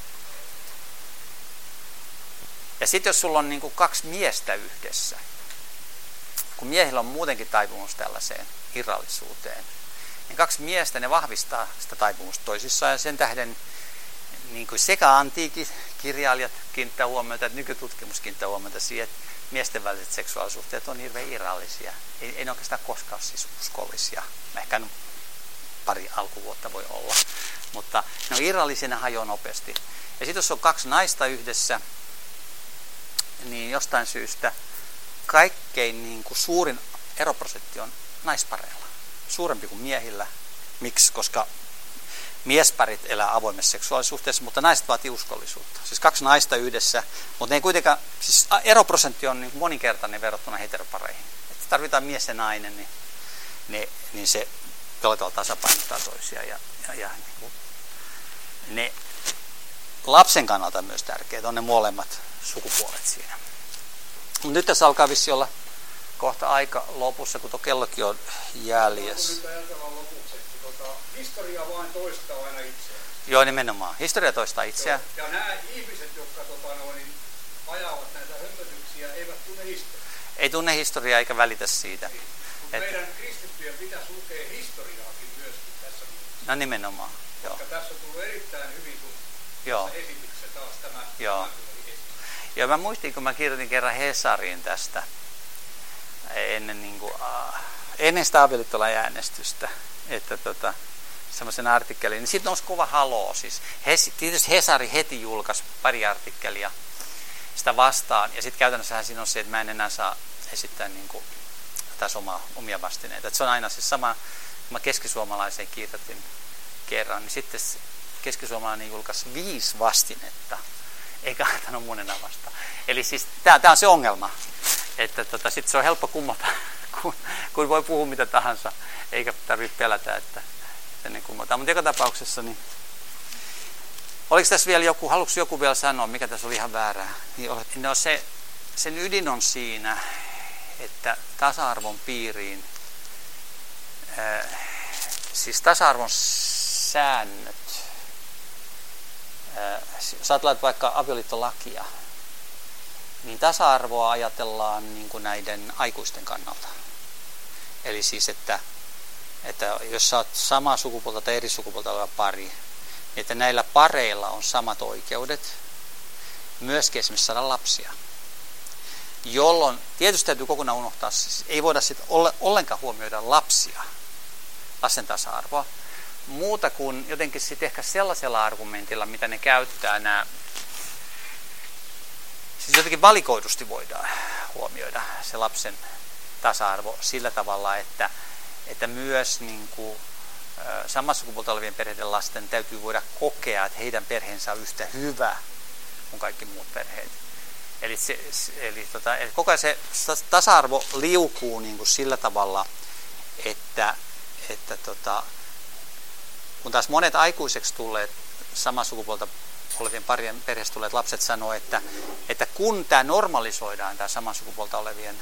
Ja sitten jos sulla on niin kuin 2 miestä yhdessä, kun miehillä on muutenkin taipumus tällaiseen irrallisuuteen, niin 2 miestä, ne vahvistaa sitä taipumusta toisissaan, ja sen tähden niin kuin sekä antiikin kirjailijat kiinnittää huomiota, että nykytutkimus kiinnittää huomiota siihen, että miesten väliset seksuaalisuhteet on hirveän irrallisia. Ei ne oikeastaan koskaan siis uskollisia. Ehkä pari alkuvuotta voi olla, mutta ne on irrallisia, ne hajoaa nopeasti. Ja sitten jos on 2 naista yhdessä, niin jostain syystä kaikkein niin kuin suurin eroprosentti on naispareilla. Suurempi kuin miehillä. Miksi? Koska miesparit elää avoimessa seksuaalisuhteessa, mutta naiset vaatii uskollisuutta. Siis 2 naista yhdessä, mutta ne ei kuitenkaan, siis eroprosentti on niin moninkertainen verrattuna heteropareihin. Että tarvitaan mies ja nainen, niin se jollain tavalla tasapainottaa toisia. Ja ne lapsen kannalta myös tärkeitä on ne molemmat sukupuolet siinä. Mutta nyt tässä alkaa vissi olla kohta aika lopussa, kun tuo kellokin on jäljessä. Nyt ajatellaan lopuksi, että historia vain toistaa aina itseään. Joo, nimenomaan. Historia toistaa itseään. Ja nämä ihmiset, jotka ajavat näitä hömpötyksiä, eivät tunne historiaa. Ei tunne historiaa eikä välitä siitä. Mutta meidän kristittyjen pitäisi lukea historiaakin myöskin tässä mielessä. No nimenomaan. Koska tässä on tullut erittäin hyvin Joo. esityksessä taas tämä. Joo. Joo, mä muistin, kun mä kirjoitin kerran Hesariin tästä ennen sitä avioliittolain äänestystä, että semmoisen artikkelin, niin sitten nousi kova haloo. Siis tietysti Hesari heti julkaisi pari artikkelia sitä vastaan, ja sitten käytännössähän siinä on se, että mä en enää saa esittää niin kuin, taas omia vastineita. Että se on aina siis sama, kun mä keskisuomalaiseen kirjoitin kerran, niin sitten keskisuomalainen julkaisi 5 vastinetta, eikä antanut mun enää vastaan. Eli siis tämä on se ongelma, että sitten se on helppo kummata, kun voi puhua mitä tahansa, eikä tarvitse pelätä, että ne kummotaan. Mutta joka tapauksessa, niin oliko tässä vielä haluatko joku vielä sanoa, mikä tässä oli ihan väärää? No sen ydin on siinä, että tasa-arvon piiriin, siis tasa-arvon säännöt, jos ajatellaan vaikka avioliittolakia, niin tasa-arvoa ajatellaan niin kuin näiden aikuisten kannalta. Eli siis, että jos sä oot samaa sukupuolta tai eri sukupuolta oleva pari, niin että näillä pareilla on samat oikeudet myöskin esimerkiksi saada lapsia. Jolloin tietysti täytyy kokonaan unohtaa, siis ei voida sitten ollenkaan huomioida lapsia, lasten tasa-arvoa, muuta kuin jotenkin sitten ehkä sellaisella argumentilla, mitä ne käyttää nämä. Siis jotenkin valikoidusti voidaan huomioida se lapsen tasa-arvo sillä tavalla, että myös niin kuin, samassa sukupuolta olevien perheiden lasten täytyy voida kokea, että heidän perheensä on yhtä hyvä kuin kaikki muut perheet. Eli koko ajan se tasa-arvo liukuu niin kuin sillä tavalla, että kun taas monet aikuiseksi tulleet samaa sukupuolta olevien parien perheestä tulleet lapset sanoo, että kun tämä normalisoidaan, tämä samaa sukupuolta olevien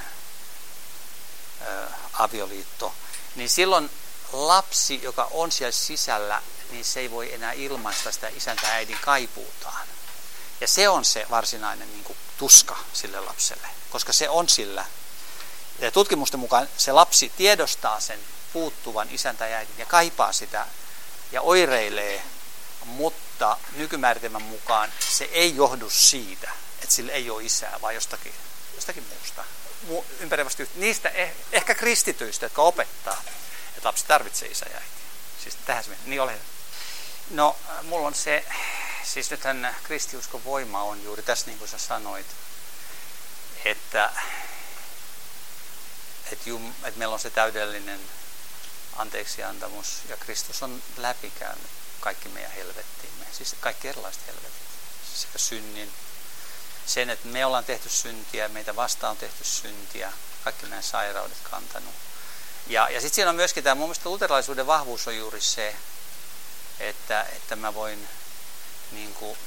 avioliitto, niin silloin lapsi, joka on siellä sisällä, niin se ei voi enää ilmaista sitä isän tai äidin kaipuutaan. Ja se on se varsinainen niin kuin tuska sille lapselle, koska se on sillä. Ja tutkimusten mukaan se lapsi tiedostaa sen puuttuvan isän tai äidin ja kaipaa sitä ja oireilee, mutta nykymääritelmän mukaan se ei johdu siitä, että sillä ei ole isää, vaan jostakin muusta. Ympäröivästi niistä ehkä kristityistä, jotka opettaa, että lapsi tarvitsee isää ja äitiä. Siis tähän se menee. Niin ole. No, mulla on se, siis nythän kristiuskon voima on juuri tässä, niin kuin sä sanoit, että meillä on se täydellinen anteeksiantamus ja Kristus on läpikäynyt kaikki meidän helvettimme, siis kaikki erilaiset helvetit, sekä synnin, sen, että me ollaan tehty syntiä, meitä vastaan on tehty syntiä, kaikki meidän sairaudet kantanut. Ja sitten siinä on myöskin tämä, mun mielestä luterilaisuuden vahvuus on juuri se, että mä voin niin kuin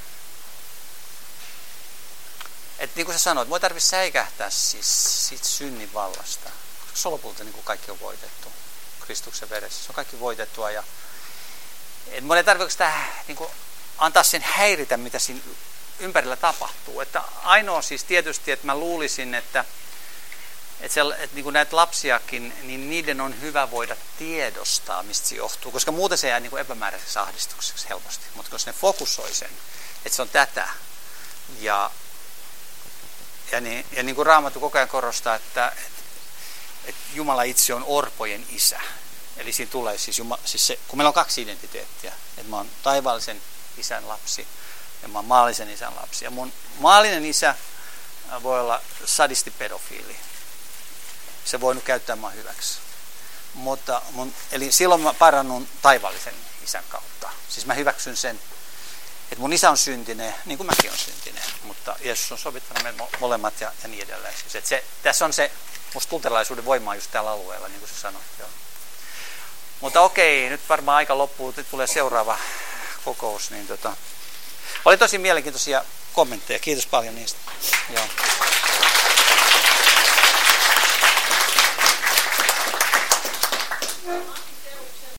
sä sanoit, mua ei tarvitse säikähtää siis siitä synnin vallasta, koska se on lopulta niin kuin kaikki on voitettu Kristuksen veressä. Se on kaikki voitettua ja mun ei tarvitse sitä niin kuin antaa sen häiritä, mitä siinä ympärillä tapahtuu. Että ainoa siis tietysti, että mä luulisin, että niin kuin näitä lapsiakin, niin niiden on hyvä voida tiedostaa, mistä se johtuu. Koska muuten se jää niin kuin epämääräiseksi ahdistukseksi helposti. Mutta jos ne fokusoi sen, että se on tätä. Ja niin kuin Raamattu koko ajan korostaa, että Jumala itse on orpojen isä. Eli siinä tulee siis se, kun meillä on kaksi identiteettiä. Että mä oon taivaallisen isän lapsi ja mä oon maallisen isän lapsi. Ja mun maallinen isä voi olla sadistipedofiili. Se voi nyt käyttää mua hyväksi. Eli silloin mä parannun taivaallisen isän kautta. Siis mä hyväksyn sen, että mun isä on syntinen, niin kuin mäkin on syntinen. Mutta Jeesus on sovittanut me molemmat ja niin edelleen. Siis, tässä on se, musta luterilaisuuden voima just tällä alueella, niin kuin sä sanoit. Joo. Mutta okei, nyt varmaan aika loppuu, nyt tulee seuraava kokous. Niin oli tosi mielenkiintoisia kommentteja. Kiitos paljon niistä. Joo.